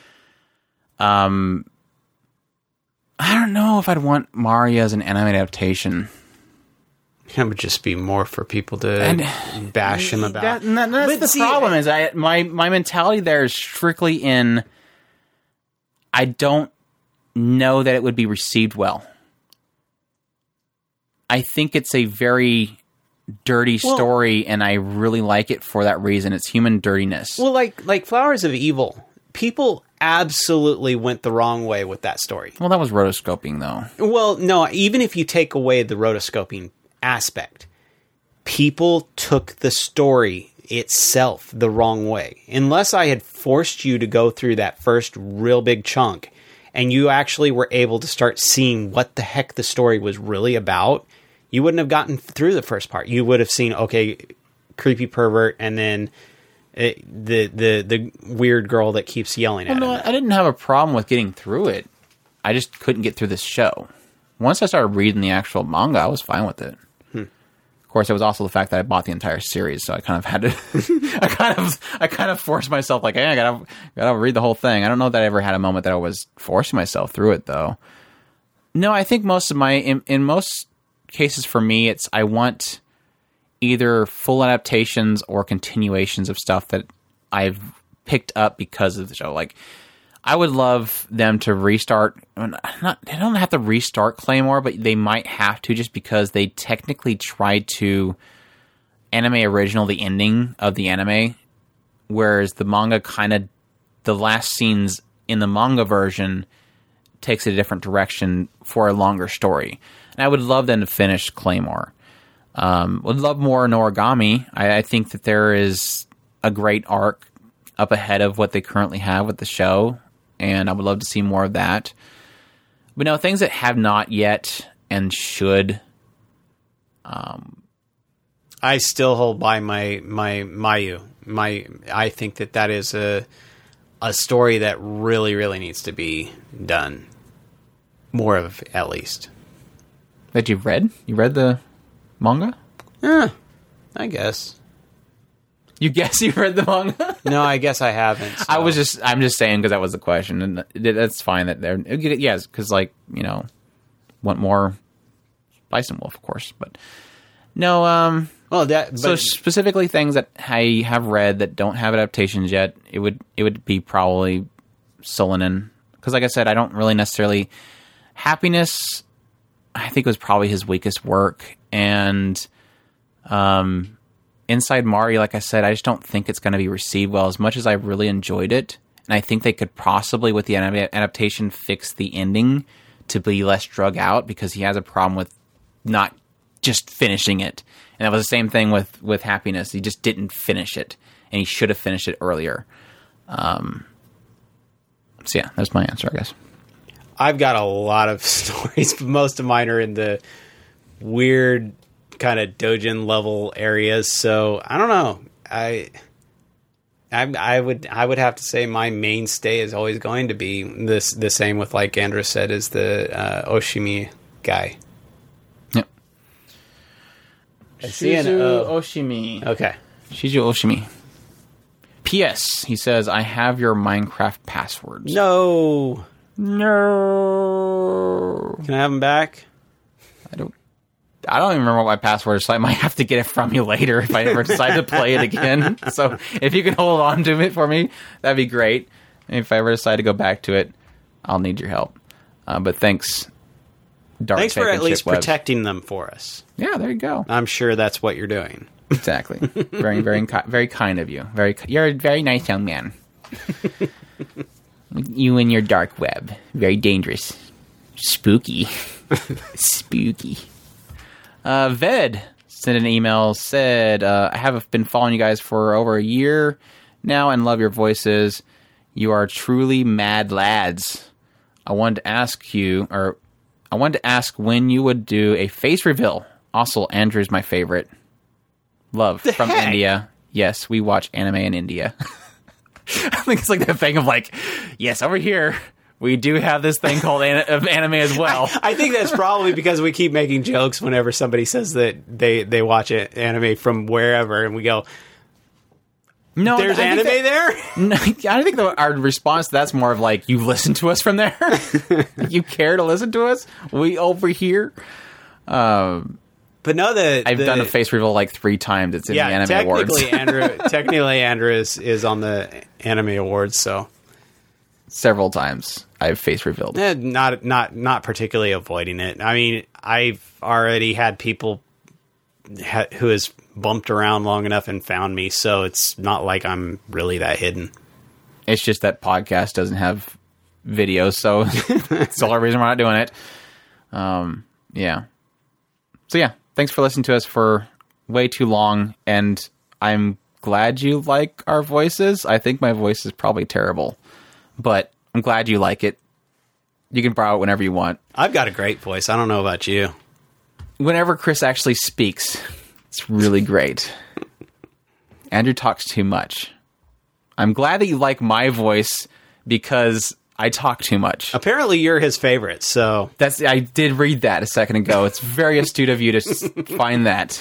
I don't know if I'd want Mari as an anime adaptation. It would just be more for people to bash him about. That's the problem. Is my mentality there is strictly in. I don't know that it would be received well. I think it's a very dirty story, and I really like it for that reason. It's human dirtiness. Well, like Flowers of Evil, people absolutely went the wrong way with that story. Well, that was rotoscoping, though. Well, no, even if you take away the rotoscoping aspect, people took the story itself the wrong way. Unless I had forced you to go through that first real big chunk and you actually were able to start seeing what the heck the story was really about, you wouldn't have gotten through the first part. You would have seen, okay, creepy pervert, and then the weird girl that keeps yelling at him. I didn't have a problem with getting through it. I just couldn't get through this show. Once I started reading the actual manga, I was fine with it. Of course, it was also the fact that I bought the entire series, so I kind of had to. I kind of forced myself, like, hey, I gotta read the whole thing. I don't know that I ever had a moment that I was forcing myself through it, though. No, I think most of in most cases for me, it's I want either full adaptations or continuations of stuff that I've picked up because of the show. Like, I would love them to restart. They don't have to restart Claymore, but they might have to, just because they technically tried to anime original the ending of the anime, whereas the manga the last scenes in the manga version takes it a different direction for a longer story. And I would love them to finish Claymore. Would love more Noragami. I think that there is a great arc up ahead of what they currently have with the show, and I would love to see more of that. But no, things that have not yet and should. I still hold by my Mayu. I think that is a story that really, really needs to be done. More of, at least. That you've read? You read the manga? I guess. You guess you read the manga? No, I guess I haven't. So. I'm just saying because that was the question, and that's fine that they're, yes, because want more Bison Wolf, of course, but no, so specifically things that I have read that don't have adaptations yet, it would be probably Solanin, because like I said, I don't really necessarily Happiness, I think, was probably his weakest work, and Inside Mari, like I said, I just don't think it's going to be received well. As much as I really enjoyed it, and I think they could possibly, with the adaptation, fix the ending to be less drug out, because he has a problem with not just finishing it. And that was the same thing with Happiness. He just didn't finish it, and he should have finished it earlier. So yeah, that's my answer, I guess. I've got a lot of stories, but most of mine are in the weird kind of Dojin level areas. So I don't know. I would have to say my mainstay is always going to be the same with, like Andrew said, is the Oshimi guy. Yep. Shizu Oshimi. Okay. Shizu Oshimi. P.S. He says, I have your Minecraft passwords. No. Can I have them back? I don't even remember what my password is, so I might have to get it from you later if I ever decide to play it again. So if you can hold on to it for me, that'd be great. And if I ever decide to go back to it, I'll need your help. But thanks, Dark. Thanks for at least protecting them for us. Yeah, there you go. I'm sure that's what you're doing. Exactly. Very, very, very kind of you. You're a very nice young man. You and your dark web. Very dangerous. Spooky. Spooky. Ved sent an email, said, I have been following you guys for over a year now and love your voices. You are truly mad lads. I wanted to ask when you would do a face reveal. Also, Andrew's my favorite. Love from India. Yes, we watch anime in India. I think it's like that thing of like, yes, over here we do have this thing called anime as well. I think that's probably because we keep making jokes whenever somebody says that they watch anime from wherever, and we go, "No, there's anime there." No, I think our response to that's more of like, "You listen to us from there. You care to listen to us? We over here." But no, I've done a face reveal like 3 times. It's in the Anime Awards. Technically, Andrew is on the Anime Awards, so several times I've face revealed. Not particularly avoiding it. I mean, I've already had people who has bumped around long enough and found me, so it's not like I'm really that hidden. It's just that podcast doesn't have videos, so it's the only reason we're not doing it. Yeah. So yeah. Thanks for listening to us for way too long, and I'm glad you like our voices. I think my voice is probably terrible, but I'm glad you like it. You can borrow it whenever you want. I've got a great voice. I don't know about you. Whenever Chris actually speaks, it's really great. Andrew talks too much. I'm glad that you like my voice because I talk too much. Apparently you're his favorite, so... I did read that a second ago. It's very astute of you to find that.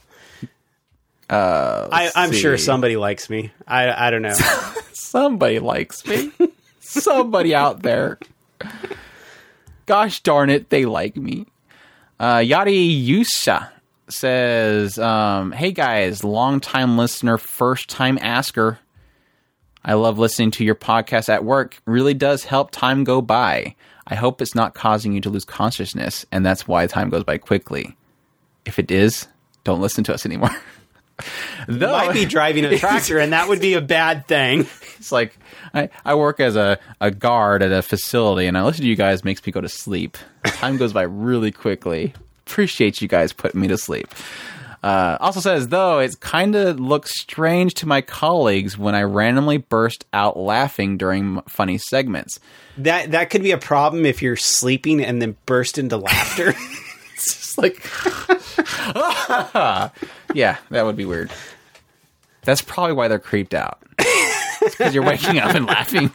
I'm sure somebody likes me. I don't know. Somebody likes me. Somebody out there. Gosh darn it, they like me. Yadi Yusa says, hey guys, long-time listener, first-time asker. I love listening to your podcast at work. Really does help time go by. I hope it's not causing you to lose consciousness, and that's why time goes by quickly. If it is, don't listen to us anymore. You might be driving a tractor, and that would be a bad thing. It's like, I work as a guard at a facility, and I listen to you guys makes me go to sleep. Time goes by really quickly. Appreciate you guys putting me to sleep. Also says, though, it kind of looks strange to my colleagues when I randomly burst out laughing during funny segments. That could be a problem if you're sleeping and then burst into laughter. It's just like... Yeah, that would be weird. That's probably why they're creeped out. It's because you're waking up and laughing.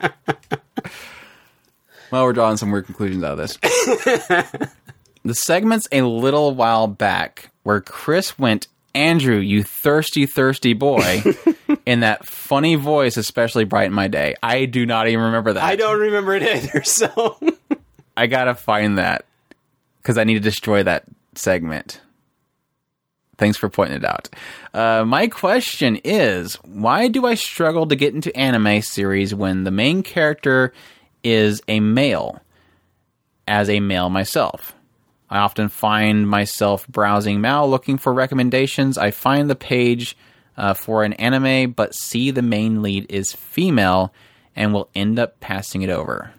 Well, we're drawing some weird conclusions out of this. The segment's a little while back where Chris went, Andrew, you thirsty, thirsty boy, in that funny voice especially brightened my day. I do not even remember that. I don't remember it either, so... I gotta find that, because I need to destroy that segment. Thanks for pointing it out. My question is, why do I struggle to get into anime series when the main character is a male, as a male myself? I often find myself browsing Mal looking for recommendations. I find the page for an anime, but see the main lead is female and will end up passing it over.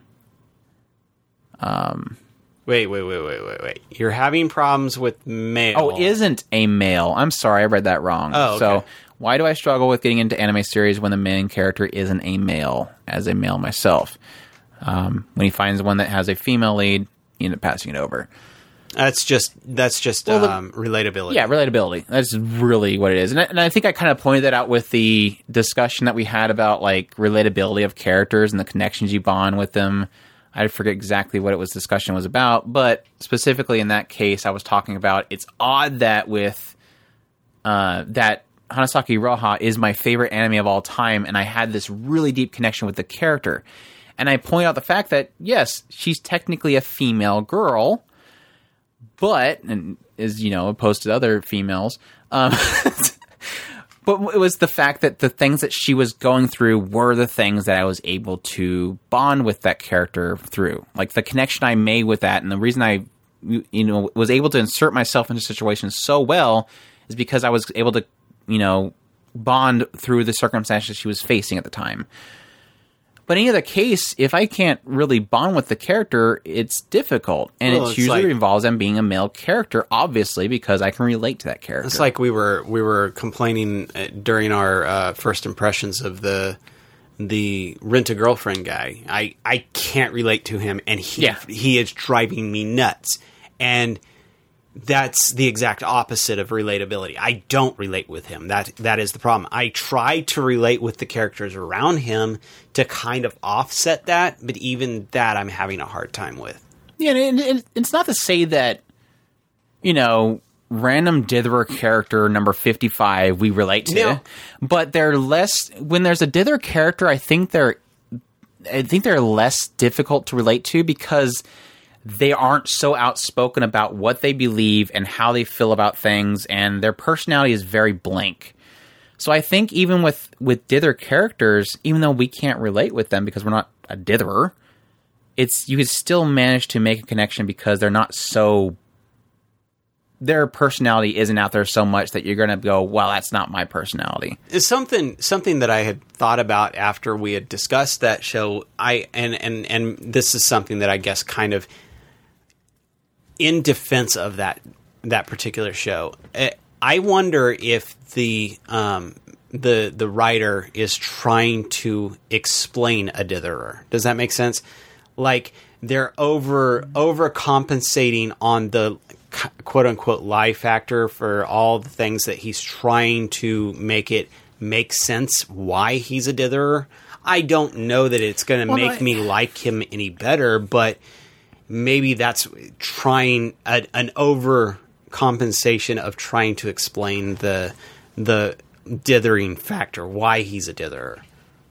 Wait. You're having problems with male. Oh, isn't a male. I'm sorry, I read that wrong. Oh, okay. So, why do I struggle with getting into anime series when the main character isn't a male, as a male myself? When he finds one that has a female lead, you end up passing it over. That's just relatability. Yeah, relatability. That's really what it is. And I think I kind of pointed that out with the discussion that we had about like relatability of characters and the connections you bond with them. I forget exactly what discussion was about, but specifically in that case, I was talking about it's odd that with that Hanasaki Roha is my favorite anime of all time, and I had this really deep connection with the character. And I point out the fact that, yes, she's technically a female girl, but, and is, opposed to other females, but it was the fact that the things that she was going through were the things that I was able to bond with that character through. Like, the connection I made with that, and the reason I, was able to insert myself into situations so well is because I was able to, bond through the circumstances she was facing at the time. But in either case, if I can't really bond with the character, it's difficult. And it usually involves them being a male character, obviously, because I can relate to that character. It's like we were complaining during our first impressions of the Rent-A-Girlfriend guy. I can't relate to him, and he is driving me nuts. And that's the exact opposite of relatability. I don't relate with him. That is the problem. I try to relate with the characters around him to kind of offset that, but even that I'm having a hard time with. Yeah, and it's not to say that, random Ditherer character number 55 we relate to, but they're less, when there's a Ditherer character, I think they're less difficult to relate to because they aren't so outspoken about what they believe and how they feel about things, and their personality is very blank. So I think even with Dither characters, even though we can't relate with them because we're not a Ditherer, you can still manage to make a connection because they're not so... Their personality isn't out there so much that you're going to go, well, that's not my personality. It's something that I had thought about after we had discussed that show. And this is something that I guess kind of in defense of that particular show. I wonder if the writer is trying to explain a Ditherer. Does that make sense? Like they're overcompensating on the quote unquote lie factor for all the things that he's trying to make it make sense why he's a Ditherer. I don't know that it's going to make me like him any better, but maybe that's trying an overcompensation of trying to explain the dithering factor, why he's a Ditherer.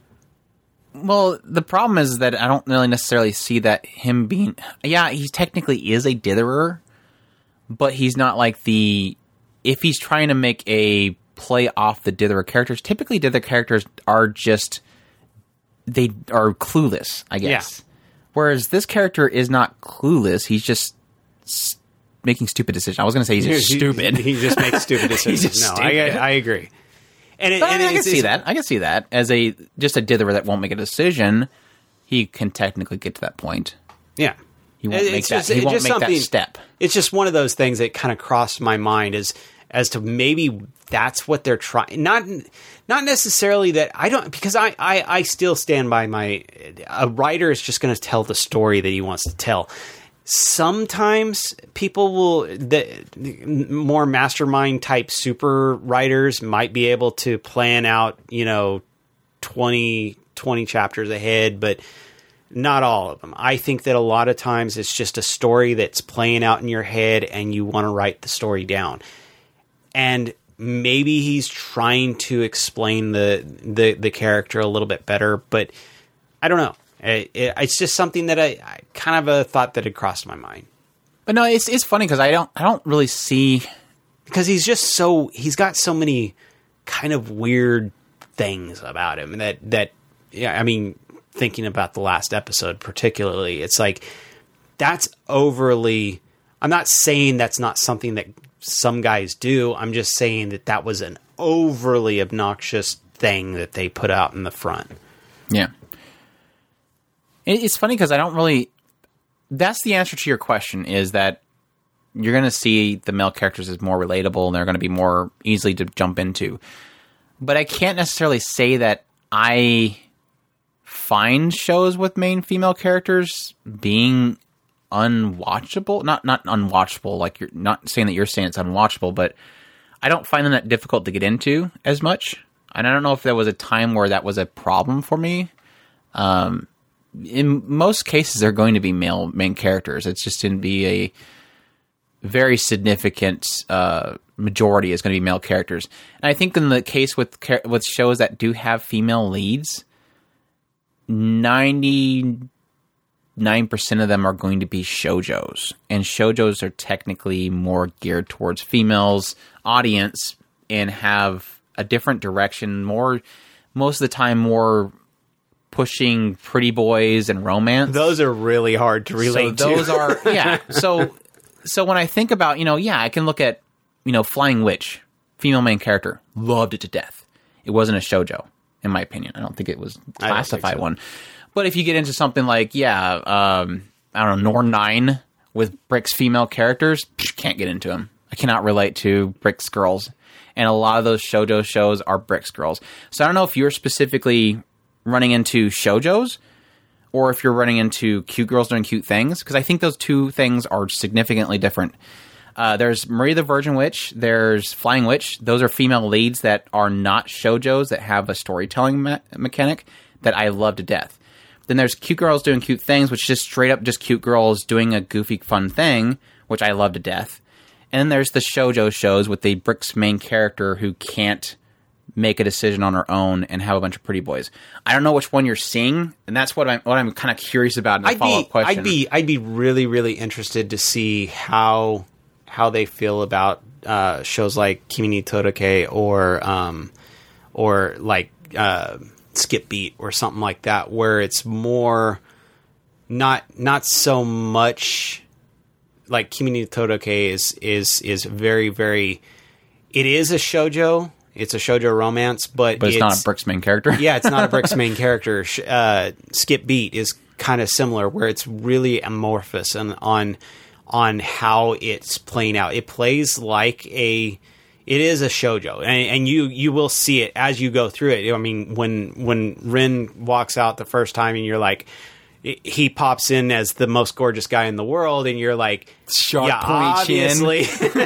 Well, the problem is that I don't really necessarily see that him being... Yeah, he technically is a Ditherer, but he's not like the... If he's trying to make a play off the Ditherer characters, typically Dither characters are just... They are clueless, I guess. Yeah. Whereas this character is not clueless, he's just making stupid decisions. I was going to say he's just stupid. He just makes stupid decisions. I agree. And I can see that. I can see that. As just a Ditherer that won't make a decision, he can technically get to that point. Yeah. He won't make that step. It's just one of those things that kind of crossed my mind as to maybe that's what they're trying. Not necessarily that I don't, because I still stand by a writer is just going to tell the story that he wants to tell. Sometimes people will, more mastermind type super writers might be able to plan out, 20 chapters ahead, but not all of them. I think that a lot of times it's just a story that's playing out in your head and you want to write the story down. And maybe he's trying to explain the character a little bit better, but I don't know. It's just something that I kind of thought that had crossed my mind. But no, it's funny because I don't really see, because he's got so many kind of weird things about him that yeah, I mean, thinking about the last episode particularly, it's like that's overly I'm not saying that's not something that some guys do. I'm just saying that was an overly obnoxious thing that they put out in the front. Yeah. It's funny because I don't really... That's the answer to your question, is that you're going to see the male characters as more relatable and they're going to be more easily to jump into. But I can't necessarily say that I find shows with main female characters being unwatchable. Not unwatchable, like you're not saying that you're saying it's unwatchable, but I don't find them that difficult to get into as much. And I don't know if there was a time where that was a problem for me. In most cases, they're going to be male main characters. It's just going to be a very significant majority is going to be male characters. And I think in the case with shows that do have female leads, 99% of them are going to be shoujos. And shoujos are technically more geared towards females audience and have a different direction, most of the time more pushing pretty boys and romance. Those are really hard to relate to. Those are, yeah. So when I think about, I can look at, Flying Witch, female main character, loved it to death. It wasn't a shoujo, in my opinion. I don't think it was classified one. But if you get into something like, I don't know, Nor 9 with Brick's female characters, can't get into them. I cannot relate to Brick's girls. And a lot of those shoujo shows are Brick's girls. So I don't know if you're specifically running into shoujos or if you're running into cute girls doing cute things, because I think those two things are significantly different. There's Maria the Virgin Witch, there's Flying Witch. Those are female leads that are not shoujos that have a storytelling mechanic that I love to death. Then there's cute girls doing cute things, which is just straight up just cute girls doing a goofy fun thing, which I love to death. And then there's the shoujo shows with the Brick's main character who can't make a decision on her own and have a bunch of pretty boys. I don't know which one you're seeing, and that's what I'm kind of curious about in the follow-up question. I'd be really, really interested to see how they feel about shows like Kimi ni Todoke or like Skip Beat or something like that, where it's more not so much like Kimi ni Todoke is very, very. It is a shoujo. It's a shoujo romance, but it's not a Brick's main character. Yeah, it's not a Brick's main character. Skip Beat is kind of similar, where it's really amorphous and on how it's playing out. It plays like it is a shoujo, and you will see it as you go through it. I mean, when Rin walks out the first time, and you're like, he pops in as the most gorgeous guy in the world, and you're like, sharp, yeah, obviously.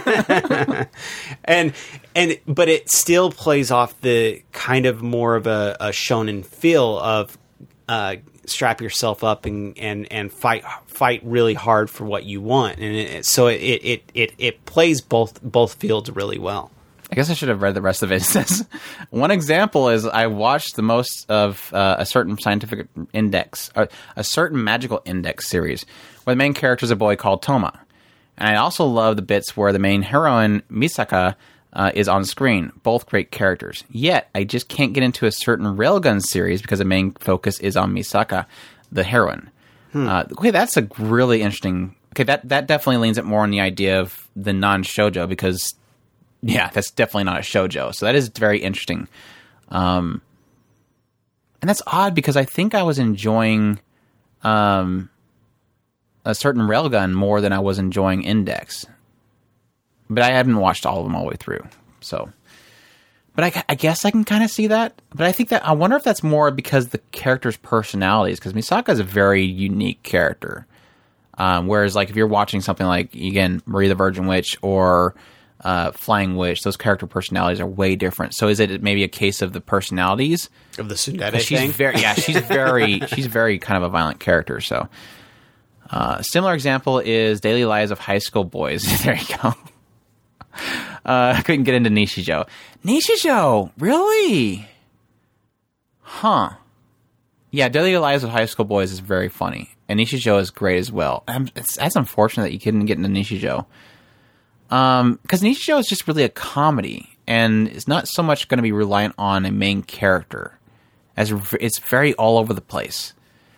But it still plays off the kind of more of a shonen feel of strap yourself up and fight really hard for what you want, and so it plays both fields really well. I guess I should have read the rest of it. It says, one example is I watched the most of a certain scientific index, a certain magical index series, where the main character is a boy called Toma. And I also love the bits where the main heroine, Misaka, is on screen. Both great characters. Yet, I just can't get into a certain Railgun series because the main focus is on Misaka, the heroine. Okay, that's a really interesting... Okay, that definitely leans it more on the idea of the non-shoujo, because... Yeah, that's definitely not a shoujo. So that is very interesting. And that's odd because I think I was enjoying a certain Railgun more than I was enjoying Index. But I haven't watched all of them all the way through. So, but I guess I can kind of see that. But I wonder if that's more because the character's personalities. Because Misaka is a very unique character. Whereas like if you're watching something like, again, Maria the Virgin Witch or... Flying Witch, those character personalities are way different. So is it maybe a case of the personalities of the tsundere thing? She's very kind of a violent character. So similar example is Daily Lives of High School Boys. There you go. I couldn't get into Nishijo. Nishijo, really? Huh. Yeah, Daily Lives of High School Boys is very funny, and Nishijo is great as well. That's unfortunate that you couldn't get into Nishijo. Because Nishijo is just really a comedy, and it's not so much going to be reliant on a main character, as it's very all over the place.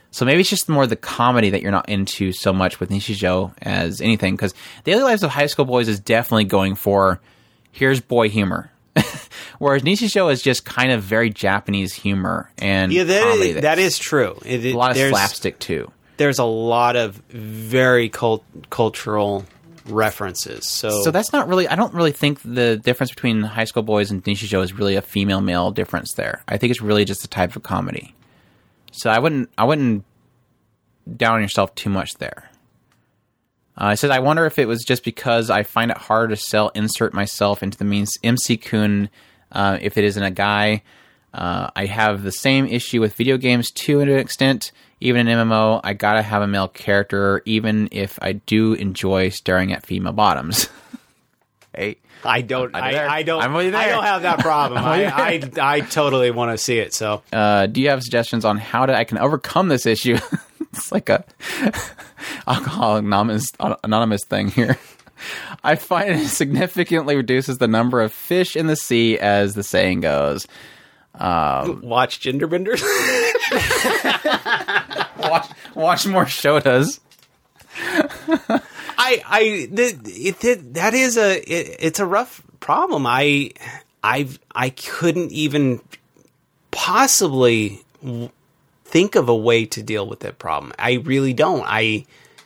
So maybe it's just more the comedy that you're not into so much with Nishijo as anything, because Daily Lives of High School Boys is definitely going for, here's boy humor. Whereas Nishijo is just kind of very Japanese humor and comedy. That is true. A lot of slapstick, too. There's a lot of very cultural references. So that's not really... I don't really think the difference between High School Boys and Nishijo is really a female-male difference there. I think it's really just a type of comedy. So I wouldn't down on yourself too much there. I said, I wonder if it was just because I find it hard to insert myself into the MC-kun if it isn't a guy. I have the same issue with video games too, to an extent. Even in MMO, I gotta have a male character, even if I do enjoy staring at female bottoms. Hey, I don't have that problem. I totally want to see it. So, do you have suggestions on how I can overcome this issue? It's like a Alcoholic Anonymous thing here. I find it significantly reduces the number of fish in the sea, as the saying goes. Watch Genderbenders. watch more Shotas. It's a rough problem. I couldn't even possibly think of a way to deal with that problem. I really don't.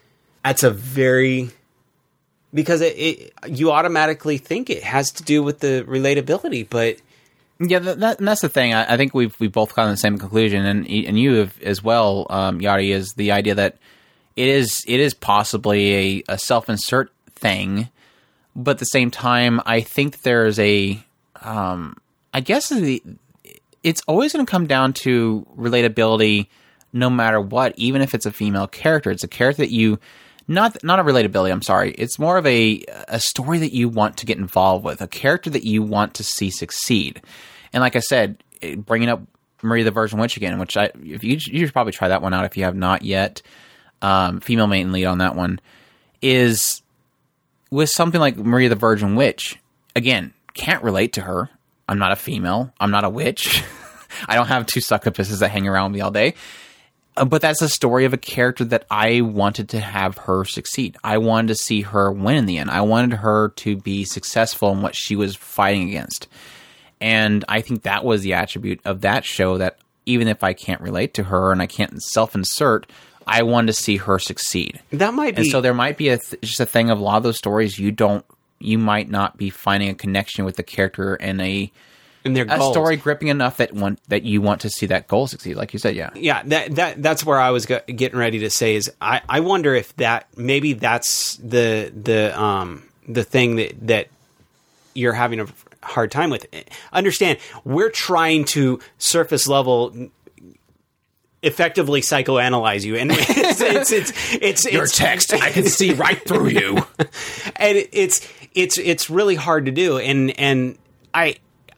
Because you automatically think it has to do with the relatability, but yeah, that's the thing. I think we both gotten the same conclusion, and you have as well, Yari, is the idea that it is possibly a self-insert thing, but at the same time, I think there's I guess it's always going to come down to relatability, no matter what. Even if it's a female character, it's a character that you not a relatability. I'm sorry. It's more of a story that you want to get involved with, a character that you want to see succeed. And like I said, bringing up Maria the Virgin Witch again, which you should probably try that one out if you have not yet. Female main lead on that one is with something like Maria the Virgin Witch. Again, can't relate to her. I'm not a female. I'm not a witch. I don't have two succubuses that hang around me all day. But that's a story of a character that I wanted to have her succeed. I wanted to see her win in the end. I wanted her to be successful in what she was fighting against. And I think that was the attribute of that show, that even if I can't relate to her and I can't self-insert, I wanted to see her succeed. That might be. And so there might be just a thing of a lot of those stories you might not be finding a connection with the character and a story gripping enough that you want to see that goal succeed, like you said. Yeah. That's where I was getting ready to say is I wonder if maybe that's the thing that you're having a hard time with. Understand, we're trying to surface level effectively psychoanalyze you, and it's your text. I can see right through you, and it's really hard to do, and I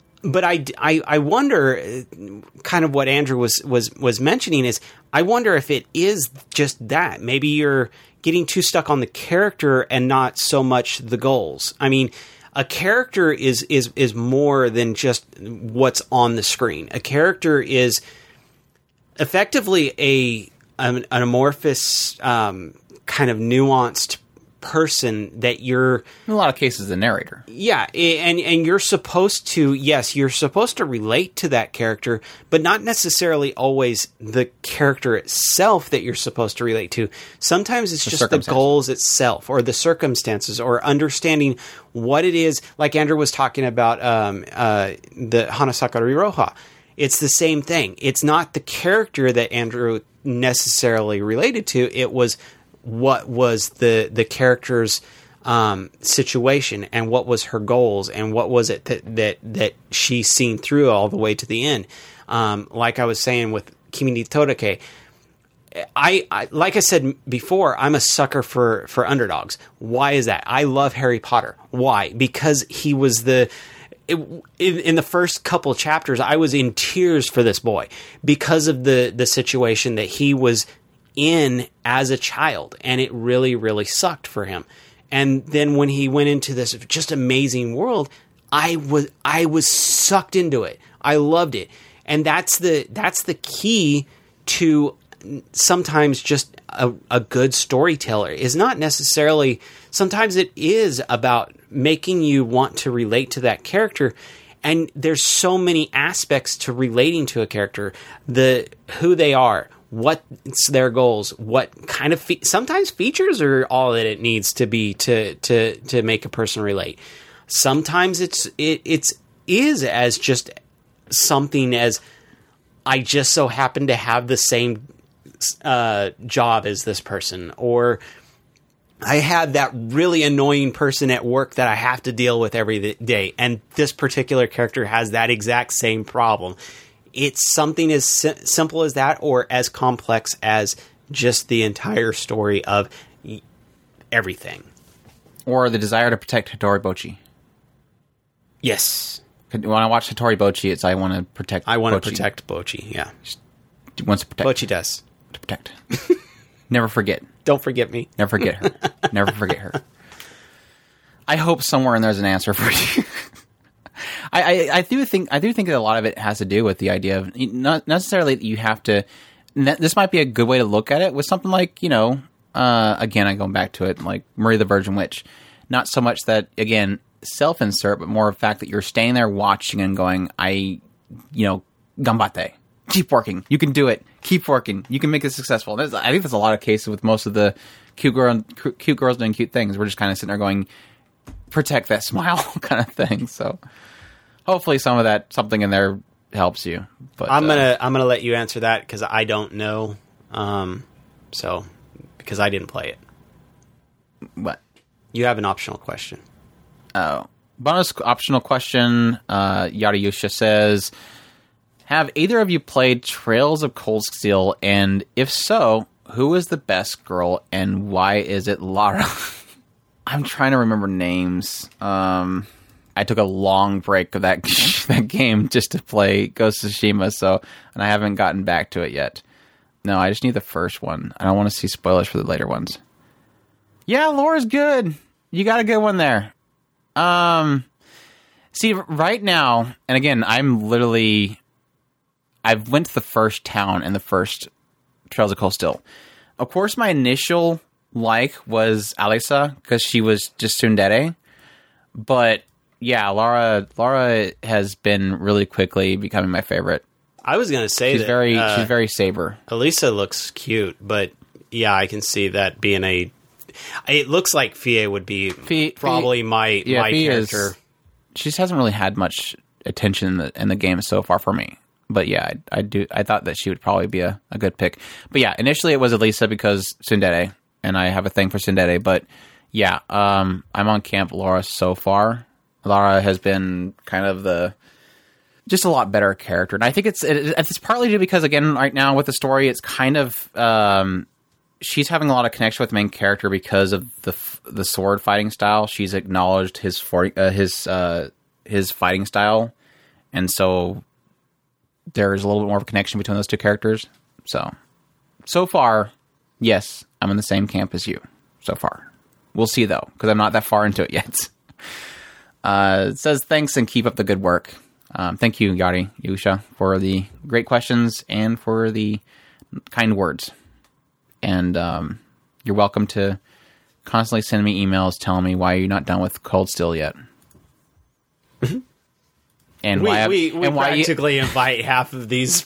wonder, kind of what Andrew was mentioning is, I wonder if it is just that. Maybe you're getting too stuck on the character and not so much the goals. I mean, a character is more than just what's on the screen. A character is effectively an amorphous, kind of nuanced person that you're, in a lot of cases, the narrator. Yeah, and you're supposed to, you're supposed to relate to that character, but not necessarily always the character itself that you're supposed to relate to. Sometimes it's just the goals itself, or the circumstances, or understanding what it is. Like Andrew was talking about the Hanasaka Riroha. It's the same thing. It's not the character that Andrew necessarily related to. It was what was the character's situation, and what was her goals, and what was it that she's seen through all the way to the end. Like I was saying with Kimi ni Todake, I like I said before, I'm a sucker for underdogs. Why is that? I love Harry Potter. Why? Because he was in the first couple chapters, I was in tears for this boy because of the situation that he was in as a child, and it really, really sucked for him. And then when he went into this just amazing world, I was sucked into it. I loved it, and that's the key to sometimes just a good storyteller is not necessarily, sometimes it is about making you want to relate to that character. And there's so many aspects to relating to a character, who they are, what's their goals, what kind of sometimes features are all that it needs to be to make a person relate. Sometimes it's as just something as, I just so happen to have the same job as this person, or I had that really annoying person at work that I have to deal with every day, and this particular character has that exact same problem. It's something as simple as that, or as complex as just the entire story of everything. Or the desire to protect Hattori Bochi. Yes. When I watch Hattori Bochi, it's I want to protect Bochi. I want to protect Bochi, yeah. He wants to protect. Bochi does. To protect. Never forget. Don't forget me. Never forget her. Never forget her. I hope somewhere in there's an answer for you. I do think that a lot of it has to do with the idea of not necessarily that you have to. This might be a good way to look at it with something like, again, I'm going back to it, like Marie the Virgin Witch. Not so much that, again, self-insert, but more of the fact that you're staying there watching and going, gambate. Keep working. You can do it. Keep working. You can make it successful. I think there's a lot of cases with most of the cute girls doing cute things. We're just kind of sitting there going, protect that smile kind of thing. So hopefully something in there helps you. But I'm gonna let you answer that because I don't know. Because I didn't play it. What? You have an optional question. Oh, bonus optional question. Yada Yusha says, have either of you played Trails of Cold Steel? And if so, who is the best girl and why is it Lara? I'm trying to remember names. I took a long break of that game just to play Ghost of Tsushima, and I haven't gotten back to it yet. No, I just need the first one. I don't want to see spoilers for the later ones. Yeah, Laura's good. You got a good one there. See, right now, and again, I've went to the first town in the first Trails of Cold Steel. Of course, my initial was Alisa, because she was just tsundere. But, yeah, Lara has been really quickly becoming my favorite. I was going to say she's very Saber. Alisa looks cute, but, yeah, I can see that being it looks like Fie would be probably my character. She just hasn't really had much attention in the game so far for me. But yeah, I thought that she would probably be a good pick. But yeah, initially it was Alisa because tsundere, and I have a thing for tsundere. But yeah, I'm on camp Lara so far. Lara has been kind of just a lot better character, and I think it's partly due because, again, right now with the story, it's kind of she's having a lot of connection with the main character because of the sword fighting style. She's acknowledged his fighting style, and so there's a little bit more of a connection between those two characters. So far, yes, I'm in the same camp as you. So far, we'll see though, because I'm not that far into it yet. It says thanks and keep up the good work. Thank you, Yari Yusha, for the great questions and for the kind words. And you're welcome to constantly send me emails telling me why you're not done with Cold Steel yet. And we practically invite half of these.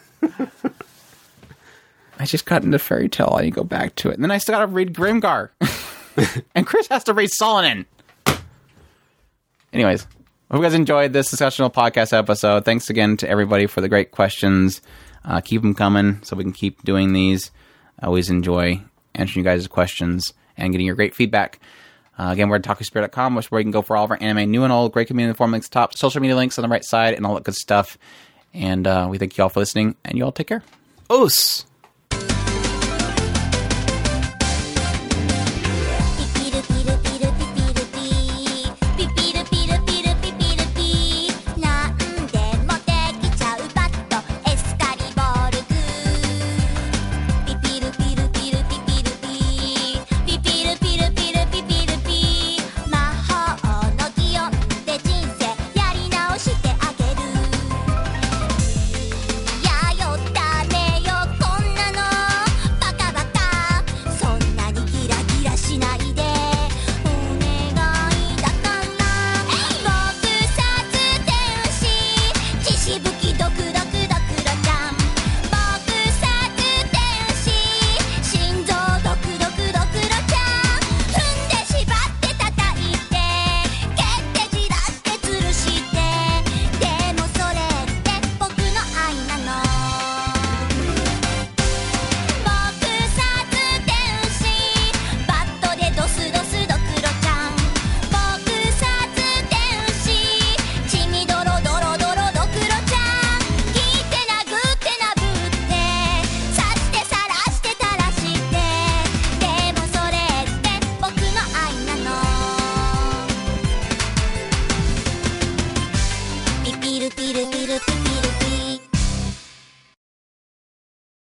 I just got into Fairy Tail. I need to go back to it. And then I still got to read Grimgar. And Chris has to read Solonin. Anyways, hope you guys enjoyed this Discussional Podcast episode. Thanks again to everybody for the great questions. Keep them coming so we can keep doing these. I always enjoy answering you guys' questions and getting your great feedback. Again, we're at TakuSpirit.com, which is where you can go for all of our anime, new and old, great community forum links top, social media links on the right side, and all that good stuff. And we thank you all for listening, and you all take care. Os!